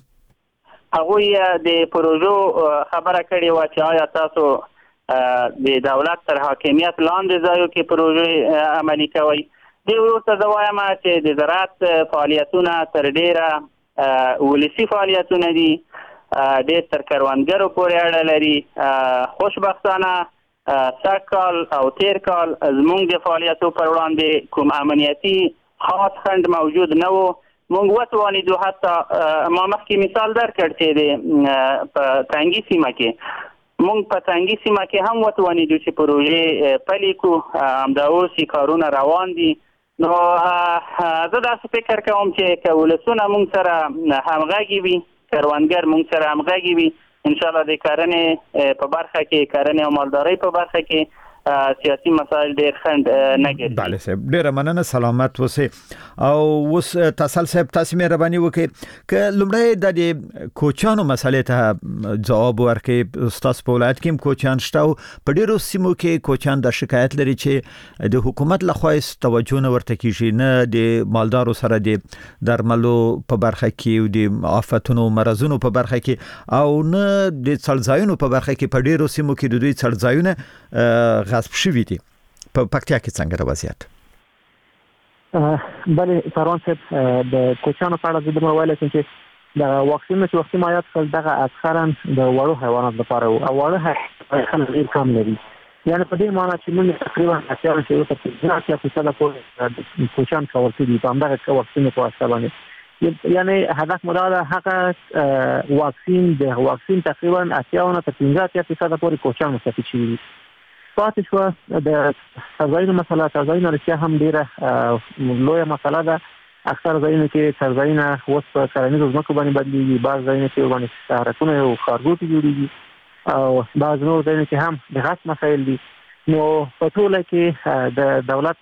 هغوی د پروژو خبره کړې وه چې آیا تاسو د دولت تر حاکمیت لاندې ځایو کې پروژې عملي کوئ. دې ورور ته زه وایم چې د زراعت فعالیتونه تر ډېره ولسي فعالیتونه دي، ډېر تر کروندګرو پورې اړه لري. خوشبختانه سږ کال او تیر کال زموږ د فعالیتو پر وړاندې کوم امنیتي خاص خنډ موجود نه و. موږ وتوانیدو، حتی ما مخکې مثال درکړ چې په تنګي سیمه کې موږ په تنګي سیمه کې هم وتوانیدو چې پروژې پلي کړو. همدا اوس کارونه روان دي. نو زه داسې فکر کوم چې که ولسونه موږ سره همغږي وي، کروندګر موږ سره همغږي وي، ان شاء الله د کرنې په برخه کې، کرنې او مالدارۍ په برخه کې سیاسي مسایل ډېر خند نه ګرځي. بله صاحب ډېر مننه سلامت اوسئ. او اوس تاسل صاحب تاسو مهرباني وکړئ ک لمړی د کوچانو مسلې ته جواب ورکړئ. استاد په ولایت کې کوچان شته او په ډېرو سیمو کې کوچان د شکایت لري چې د حکومت لخوا توجه نه ورته کیږي، نه د مالدارو سره د درملو په برخه کې او د آفتونو مرزونو په برخه کې او نه د څړځایونو په برخه کې. په ډېرو سیمو کې د دوی څړځایونه غصب شوي دي. په پکتیا کې څنګه وضعیت؟ بله سروان صاحب د کوچانو په اړه د موبایل چې د واکسین چې وختي مایات کول دغه اکثرا د وړو حیوانات لپاره او وړو حیوانات ډېر کم لري. یعنی په دې معنی چې موږ تقریبا 80% پورې کوچان کول کړي په همدغه واکسین په واسطه باندې. یعنی هدف مراد هغه واکسین تقریبا 80% پورې کوچان مستفید شي. پاتې شو د څړځایونو مسله. څړځایونه رښتیا هم ډېره لویه مسله ده. اکثر ځایونه کې څړځایونه اوس په کرنیزو ځمکو باندې بدلېږي، بعض ځایونه کې باندې سهارتونه او ښارګوټي جوړېږي او بعض نور ځایونه کې هم د غصب مسایل دي. نو په ټوله کې د دولت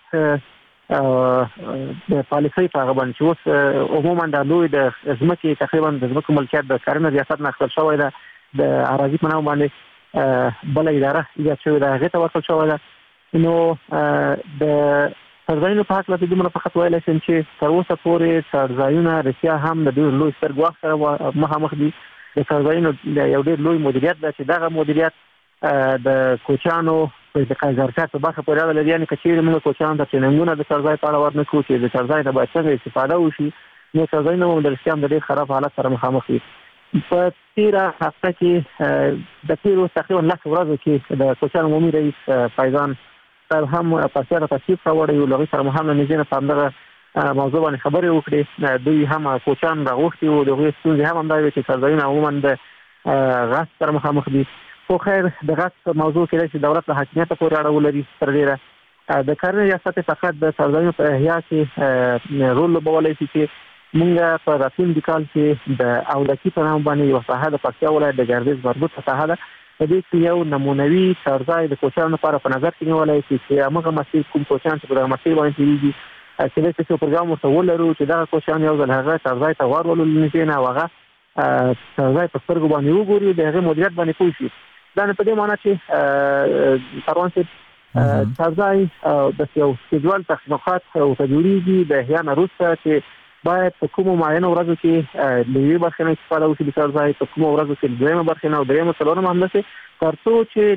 د پالیسۍ په هغه باندې چې اوس عموما د لوی د ځمکې تقریبا د ځمکو ملکیت د کرنې ریاست نه اخیستل شوی ده. د اراضي په نوم باندې بل اداره ایجاد شوې ده، هغه ته ورکړل شوی ده. نو د څړځایونو په هکله دومره فقط ویلی شم چې تر اوسه پورې څړځایونه رښتیا هم د ډېر لوی ستر ګواښ سره مخامخ دي. د څړځایونو یو ډېر لوی مدیریت ده چې دغه مدیریت د کوچانو د قاعده‌ظرفیت په برخه پورې اړه لري. یعنې که چېرې موږ کوچانو ته ټریننګونه د څړځای په اړه ورنه کړو چې د څړځای نه باید څنګه استفاده وشي، نو څړځایونه مو د رښتیا هم د ډېر خراب حالت سره مخامخ دي. په تیره هفته کې د تیرو تقریبا 10 ورځو کې د کوچان عمومي رئیس فیضان صاحب هم پرسیا ته تشریف راوړی او لغوی سره هم نږدې په همدغه موضوع باندې خبرې وکړې. دوی هم کوچان راغوښتي او د هغوی ستونزې هم همدا وې چې څړځایونه عموما د غصب سره مخامخ دي. خو خیر د غصب موضوع کېدای چې دولت له حاکمیته پورې اړه ولري تر ډېره. د کرنې ریاست فقط د څړځایونو په احیا کې رول لوبولی شي چې موږ په راتلونکي کال کې د اولکي په نوم باندې یوه ساحه د پکتیا ولایت د ګردیز مربوطه ساحه ده. په دې کې یو نمونوي څړځای د کوچانو لپاره په نظر کې نیولی شي چې همغه مسیر کوم کوچان چې په دغه مسیر باندې تېرېږي کېدای شي چې پروګرام ورته ولرو چې دغه کوچان یو ځل هغه څړځای ته ور ولولو نږدې نه او هغه څړځای په سترګو باندې وګوري د هغې مدیریت باندې پوه شي. دا نه په دې معنی چې سروان صاحب څړځای د یو سکیجول تخنیقات ورته جوړېږي د احیا نه وروسته چې باید په کومو معینو ورځو کې د یوې برخې نه استفاده وشي د څړځای، په کومو ورځو کې د دویمه برخې نه او درېیمه څلورمه همداسې تر څو چې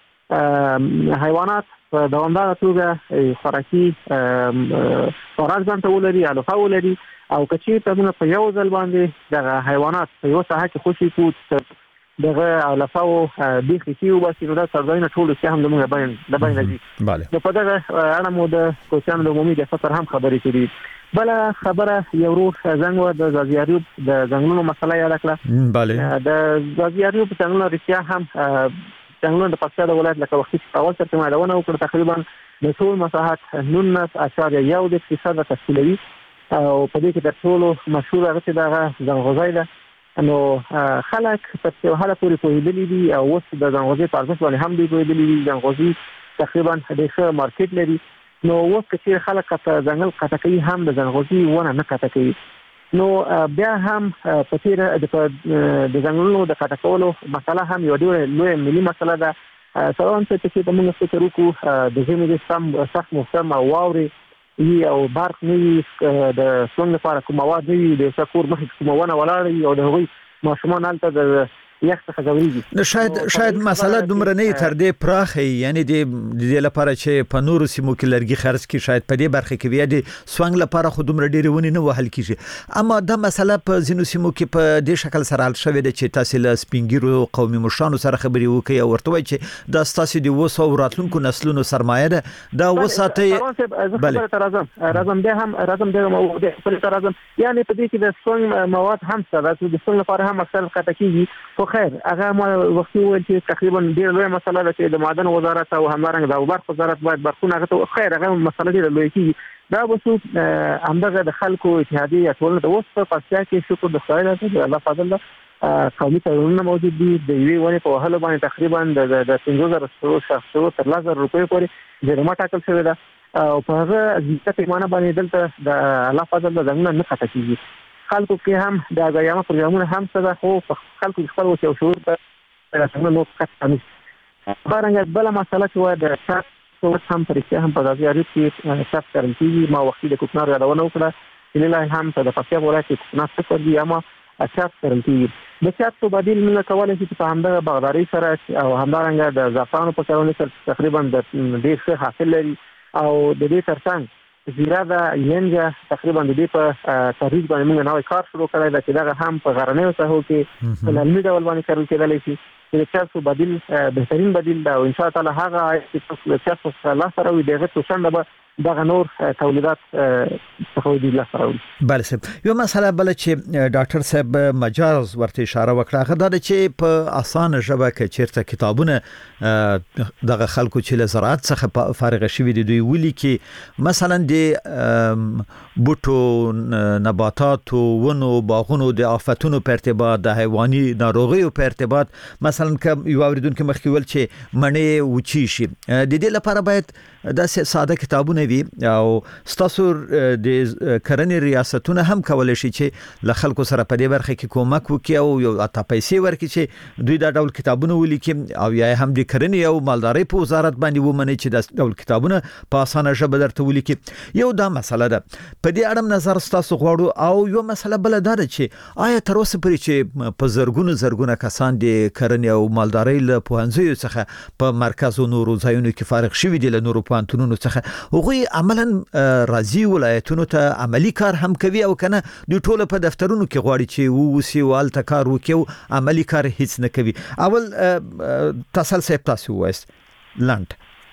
دغه حیوانات په دوامداره توګه خوراکي خوراک ځان ته ولري، علوفه ولري او که چېرته موږ په یو ځل باندې دغه حیوانات په یوه ساحه کې خوشي کړو دغه علوفه او بیخي کې وباسي نو دا څړځایونه ټول رښتیا هم زموږ د بین ځي. نو په دغه اړه مو د کوچیانو د عمومي ریاست سره هم خبرې کړي. بله خبره یو ورور زنګ و د ځاځي د ځنګلونو مسله یاده کړه. د ځاځي ځنګلونه رښتیا هم ځنګلونه د پکتیا د ولایت لکه وختي چې په اول سر کې ما یادونه وکړه تقریبا د ټول مساحت 19.1% تشکیلوي او په دې کې د ټولو مشهور هغه چې دغه ځنغوزی ده. نو خلک په یو حاله پورې پوهېدلي دي او اوس د ځنغوزي په ارزښت باندې هم دوی پوهېدلي دي. ځنغوزي تقریبا ډېر ښه مارکیټ لري. نو اوس که چېرې خلک ځنګل قطع کوي هم د ځنغوزي ونه نه قطع کوي. نو بیا هم په تېره د ځنګلونو د قطع کولو مسله هم یوه ډېره لویه ملي مسله ده. سلام ته چې د موږ فکر وکړو د ژمي د سخت موسم او واورې وي او برق نه وي، د سون لپاره کوم مواد نه وي، د یو کور مخکې کومه ونه ولاړه وي او د هغوی ماشومان هلته د یخ څخه ځورېږي. نو شاید مسله دومره نه تر دې پراخه یعنی د دې لپاره چې په نورو سیمو کې لرګي خرڅ کړي شاید په دې برخه کې بیا د سونګ لپاره خو دومره ډېرې ونې نه وهل کېږي. اما دا مسله په ځینو سیمو کې په دې شکل سره حل شوې ده چې تاسې له سپین ږیرو قومي مشرانو سره خبرې وکړئ او ورته وایئ چې دا ستاسې د اوس او راتلونکو نسلونو سرمایه ده، دا وساتئ. راځم بیا هم راځم یعنی په دې کې د سونګ مواد هم شته د سونګ لپاره هم اکثر قطع کېږي. خو خیر هغه ما وختي وویل چې تقریبا ډېره لویه مسله ده چې د معدن وزارت او همدارنګه د برق وزارت باید برقونه هغه ته خیر هغه مسله ډېره لویه کېږي. دا به څوک همدغه د خلکو اتحادیې یا ټولنه د اوس په پکتیا کې شکر د خدای ده د الله فضل ده قومي تړونونه موجود دي د یوې ونې په وهلو باندې تقریبا د 50,000 تر 1,00,000 روپیو پورې جریمه ټاکل شوې ده او په هغه ځکه پیمانه باندې دلته د الله فضل د ځنګلونه نه قطع کیږي. خلکو کې هم د غیامه پروګرامونه هم څه ده خو خلکو خپل او شعور په څنګه نو کټ کمی بارنګ بل مسله چې و د شات هم پرېښه هم په غزي اړیکې کې شات کړل کیږي. ما وختي د کوکنار یادونه وکړه چې له هم په پکتیا ولایت کې کوکنار څه کوي اما شات کړل کیږي. د شات په بدیل موږ کولای شو چې په همدغه باغداري سره او همدارنګه د زعفرانو په کارونه سره تقریبا د ډېر ښه حاصل لري او د دې ترڅنګ زیرا د ینجا تقریبا د دې په ترویج باندې موږ نوې کار شروع کړی دا چې دا هم په غرنیو ساحو کې په لنډ ډول باندې کارول کېدلی شي. د چارسو بدیل بهترین بدیل دا او ان شاء الله هغه چې د چارسو سره سره وي دغه څنډه به دغه نور تولیدات څخه دی لا سره. بله صاحب یو مسله بل چې ډاکټر صاحب مجاز ورته اشاره وکړه هغه دا چې په اسانه ژبه کې چیرته کتابونه دغه خلکو چې له زراعت څخه فارغ شوي دي دوی ولي کې مثلا د بوټو نباتات ونو باغونو د آفتونو په ارتباط د حیواني ناروغیو په ارتباط مثلا کوم یو اوریدونکو مخکې ول چې مڼې وچی شي د دې لپاره باید د ساده کتابونه وي او ستاسو د کرنې ریاستونه هم کولای شي چې له خلکو سره په دې برخه کې کومک وکړي او یو اته پیسې ورکړي چې دوی دا ډول کتابونه ولیکي او یا هم د کرنې او مالدارۍ په وزارت باندې ومني چې دا ډول کتابونه په اسانه ژبه درته ولیکي. یو دا مسله ده په دې اړه نظر ستاسو غواړو او یو مسله بل ده چې آیا تر اوسه پورې چې په زرګونه کسان د کرنې او مالدارۍ له پوهنځیو څخه په مرکز او نورو ځایونو کې فارغ شوي دي له نورو پوهنتونونو څخه هغوی عملاً راځي ولایتونو ته عملی کار هم کوي او کنه دوی ټول په دفترونو کې غواړي چې ووسی والته کار وکړي عملی کار هیڅ نه کوي. اول تسلسل تاسو وایست لاند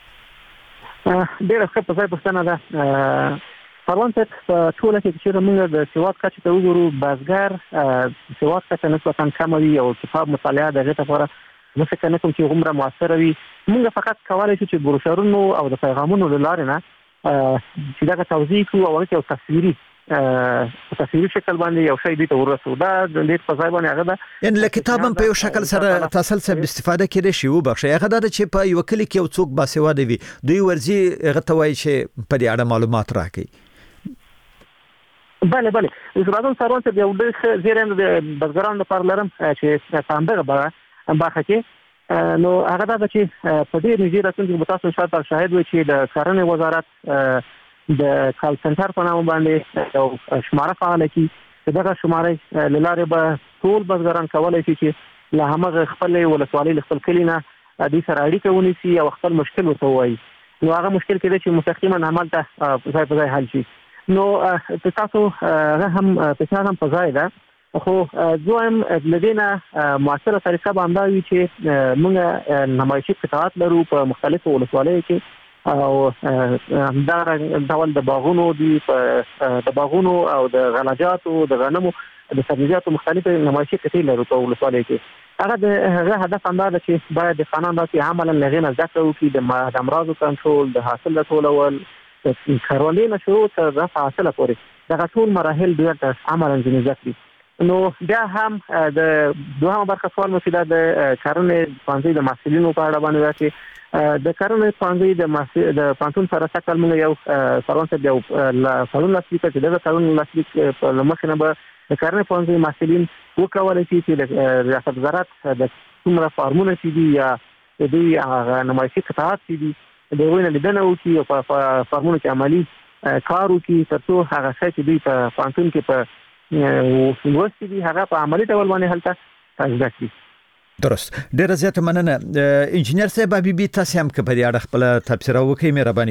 ډېر ښه په ځای پوښتنه ده. پروان ته ټول کې چې موږ د سواد کچه ته وګورو بازګر سواد کچه نسبتاً کم وي او کتاب مطالعه دغه لپاره نو څه کنه کوم چې عمره موثر وي موږ فقط کولای شو چې بروشورونو او د پیغامونو لاره نه چې دا توضیح کوو او یو تصویري شکل باندې یو شی دی ته ورسو دا د دې په ځای باندې هغه دا یعنی له کتابم په یو شکل سره تسلسل استفاده کړي شي وبخښه هغه دا چې په یو کلی کې یو څوک باسواده وي دوی ورځي هغه ته وایي چې په دې اړه معلومات راکړي. بله زراعت سروان ته یو ډېر زیرم د بزګرانو لپاره لرم چې څنګه برخه کې نو هغه دا چې په دې نږدې راتلونکي کې تاسو شاته شاهد وي چې د کرنې وزارت د کال سنټر په نامه باندې یو شماره فعال کی دغه شماره لاره به ټول بزګران کولای شي چې له هغه خپل ولسوالۍ خپل کلینه د سره اړیکه ونیسي او خپل مشکل وته وایي نو هغه مشکل کې چې مستقیما عمل ته ځای په ځای حل شي. نو تاسو هم په ځای ده خو دویم لدينا معاصره طریقه باندې وی چې موږ نمایشي قطعات لرو په مختلفو ولسوالیو کې او دا ډول د باغونو دی د باغونو او د غلاجاتو د غنمو د سبزیجاتو مختلفه نمایشي قطعې لرو په ولسوالیو کې هغه هدف انداز چې باید د قانون داسې عملا لغینه ذکر وکړي د امراض کنټرول د حاصل ټولول کارولینه شروع تر رفع حاصله پورې دا ټول مراحل ډېر عملا ځینې نو بیا هم د دوه برخه سوال مو چې د کرنې پانځي د محصولینو په اړه باندې راځي د کرنې پانځي د پانتون سره څکل موږ یو سروان ته یو فلون لاسلیک چې د قانون لاسلیک په لمخنه به د کرنې پانځي محصولین وکولای شي چې د ریاست وزارت د څومره فارمونه چې دي یا د دوی نمایشي قطعات چې دي د وینې لیدنه وکړي او په فارمونو کې عملی کار وکړي ترڅو هغه څه چې دوی په پانتون کې په وستی دي هغه په عملی ډول باندې هلته تجربه کړي. درست ډېر زیات مننه انجینر صاحب حبیبي تاسو هم په دې اړه خپل تبصره وکړئ مهرباني.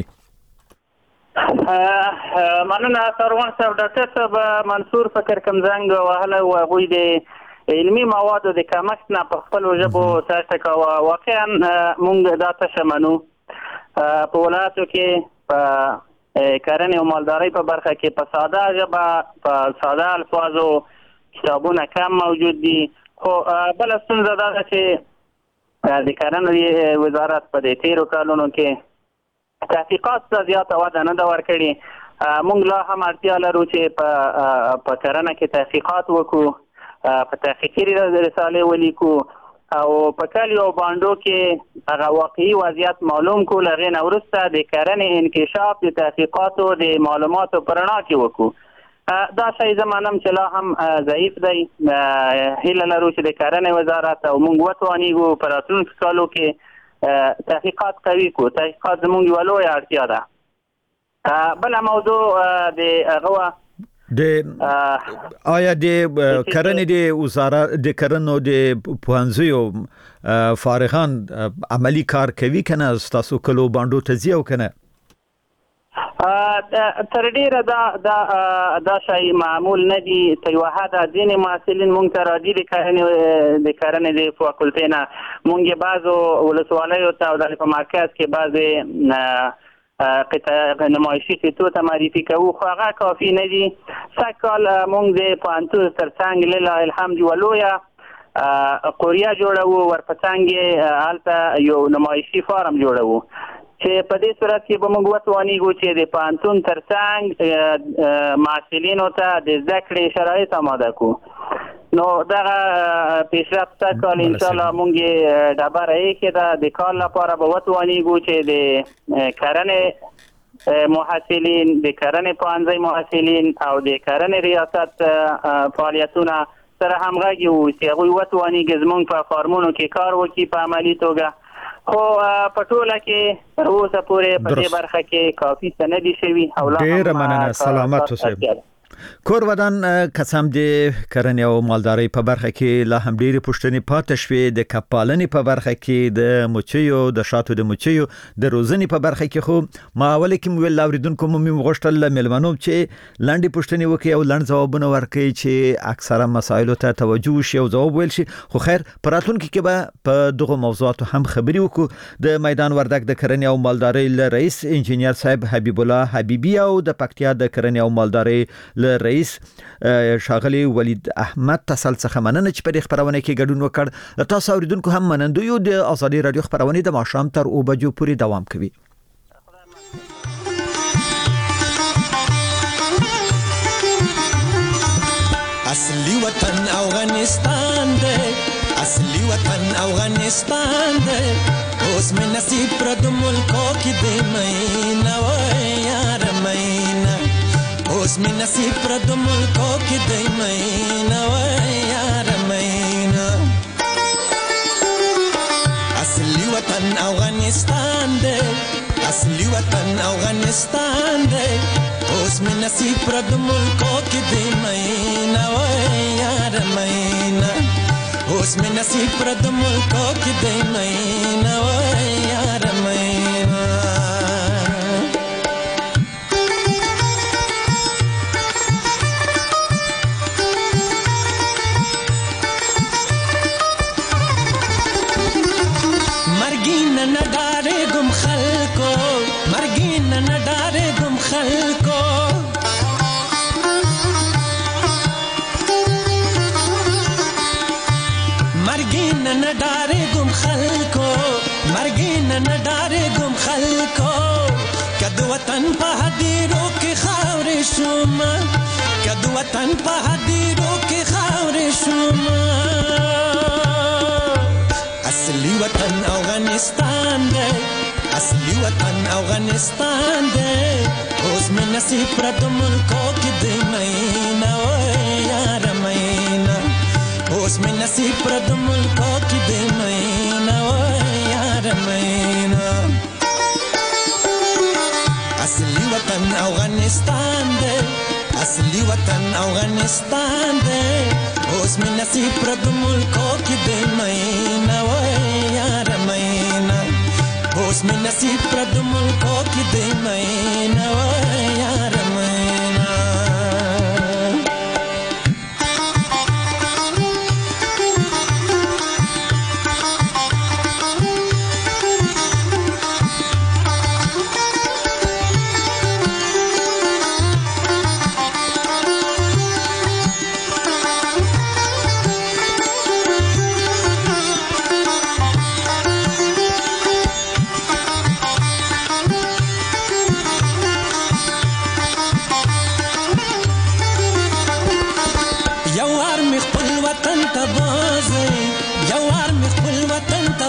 مننه سروان صاحب ډاکټر صاحب منصور فکر کمزنګ وهله او غوي د علمي موادو د کمښت نه په خپل ژبه تاسو کا واقعا مونږ دا تشمنو په ولایتو کې په کرنې او مالدارۍ په برخه کې په ساده ژبه په ساده الفاظو کتابونه کم موجود دي خو بل ستونزه دا ده چې د کرنې وزارت په دې تیرو کالونو کې تحقیقات ته زیاته وده نه ده ورکړې موږ لا هم اړتیا لرو چې په کرنه کې تحقیقات وکړو په تحقیقي رسالې ولیکو او په کلیو او بانډو کې هغه واقعي وضعیت معلوم کول. هغې نه وروسته د کرنې انکشاف د تحقیقاتو د معلوماتو په رڼا کې وکړو. دا شی زه منم چې لا هم ضعیف دی. هیله لرو چې د کرنې وزارت او موږ وتوانیږو په راتلونکو کالو کې تحقیقات قوي کړو. تحقیقات زموږ یوه لویه اړتیا ده. بله موضوع د هغه آیا د کرنې د وزارت د کرنو د پوهنځیو فارغان عملی کار کوي کنه تاسو کلو باندو ته ځي او کنه؟ تر ډیره دا شی معمول نه دي. په یوه حده ځینې محصلین موږ ته راځي د کرنې د فاکولټې نه. موږ یې بعضو ولسوالیو ته او په مرکز کې بعضې نمایشي خطو ته معرفي کوو، خو هغه کافي نه دي. سږ کال موږ د پوهنتون تر څنګ لله الحمد یوه لویه قوریه جوړوو، ورپڅنګ یې هلته یو نمایشي فارم جوړوو چې په دې صورت کې به موږ وتوانیږو چې د پوهنتون تر څنګ محصلینو ته د زده کړې شرایط آماده کړو. نو دغه پیشرفت سږ کال انشاءالله موږ یې ډبره ایښې ده. د کال لپاره به وتوانیږو چې د کرنې محصلین، د کرنې پوهنځي محصلین او د کرنې ریاست فعالیتونه سره همغږي وو چې هغوی وتوانیږي زموږ په فارمونو کې کار وکړي په عملي توګه. خو په ټوله کې تر اوسه پورې په دې برخه کې کافي څه نه دي شوي. ډېره مننه. سلامت اوسئ. کور ودان قسم د کرنې او مالدارۍ په برخه کې لا هم ډېرې پوښتنې پاتې شوې. د کپالنې په برخه کې، د مچیو، د شاتو د مچیو د روزنې په برخه کې خو ما اول کې ویل اوریدونکو مو غوښتل له مېلمنو چې لنډې پوښتنې وکړي او لنډ ځوابونه ورکړي چې اکثره مسایلو ته توجه وشي او ځواب ویل شي. خو خیر په راتلونکي کې به په دغه موضوعاتو هم خبرې وکړو. د میدان وردګ د کرنې او مالدارۍ له رئیس انجینیر صاحب حبیب الله حبیبی او د پکتیا د کرنې او مالدارۍ رئیس شاغلی ولید احمد تسل څخه مننه چې په خبرونه کې ګډون وکړ. تاسو اوریدونکو هم منندوی یو. د ازادي رادیو خبرونه د ماښام تر 2 بجو پورې دوام کوي. اصلي وطن افغانستان دی، اصلي وطن افغانستان دی. اوس مې نصیب پر د ملکو کې دی مینا و یار مینا. اوس مې نصیب پر د ملکو کې دی مینا و یار مینا. اصلي وطن افغانستان دی، اصلي وطن افغانستان دی. اوس مې نصیب پر د ملکو کې دی مینا و یار مینا. اوس مې نصیب پر د ملکو کې دی مینا و یار مینا. وطن په هدیرو کې خاورې شوم، کد وطن په هدیرو کې خاورې شوم. اصلي وطن افغانستان دی، اصلي وطن افغانستان دی. اوس مې نصیب پر د ملکو کې دی مینا و یار مینا. اوس مې نصیب پر د ملکو کې دی مینا و یار مینا. اصلي وطن افغانستان دی، اصلي وطن افغانستان دی. اوس مې نصیب پر د ملکو کې دی مینا و یار مینا. اوس مې نصیب پر د ملکو کې دی مینا و یار مینا.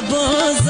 سرباز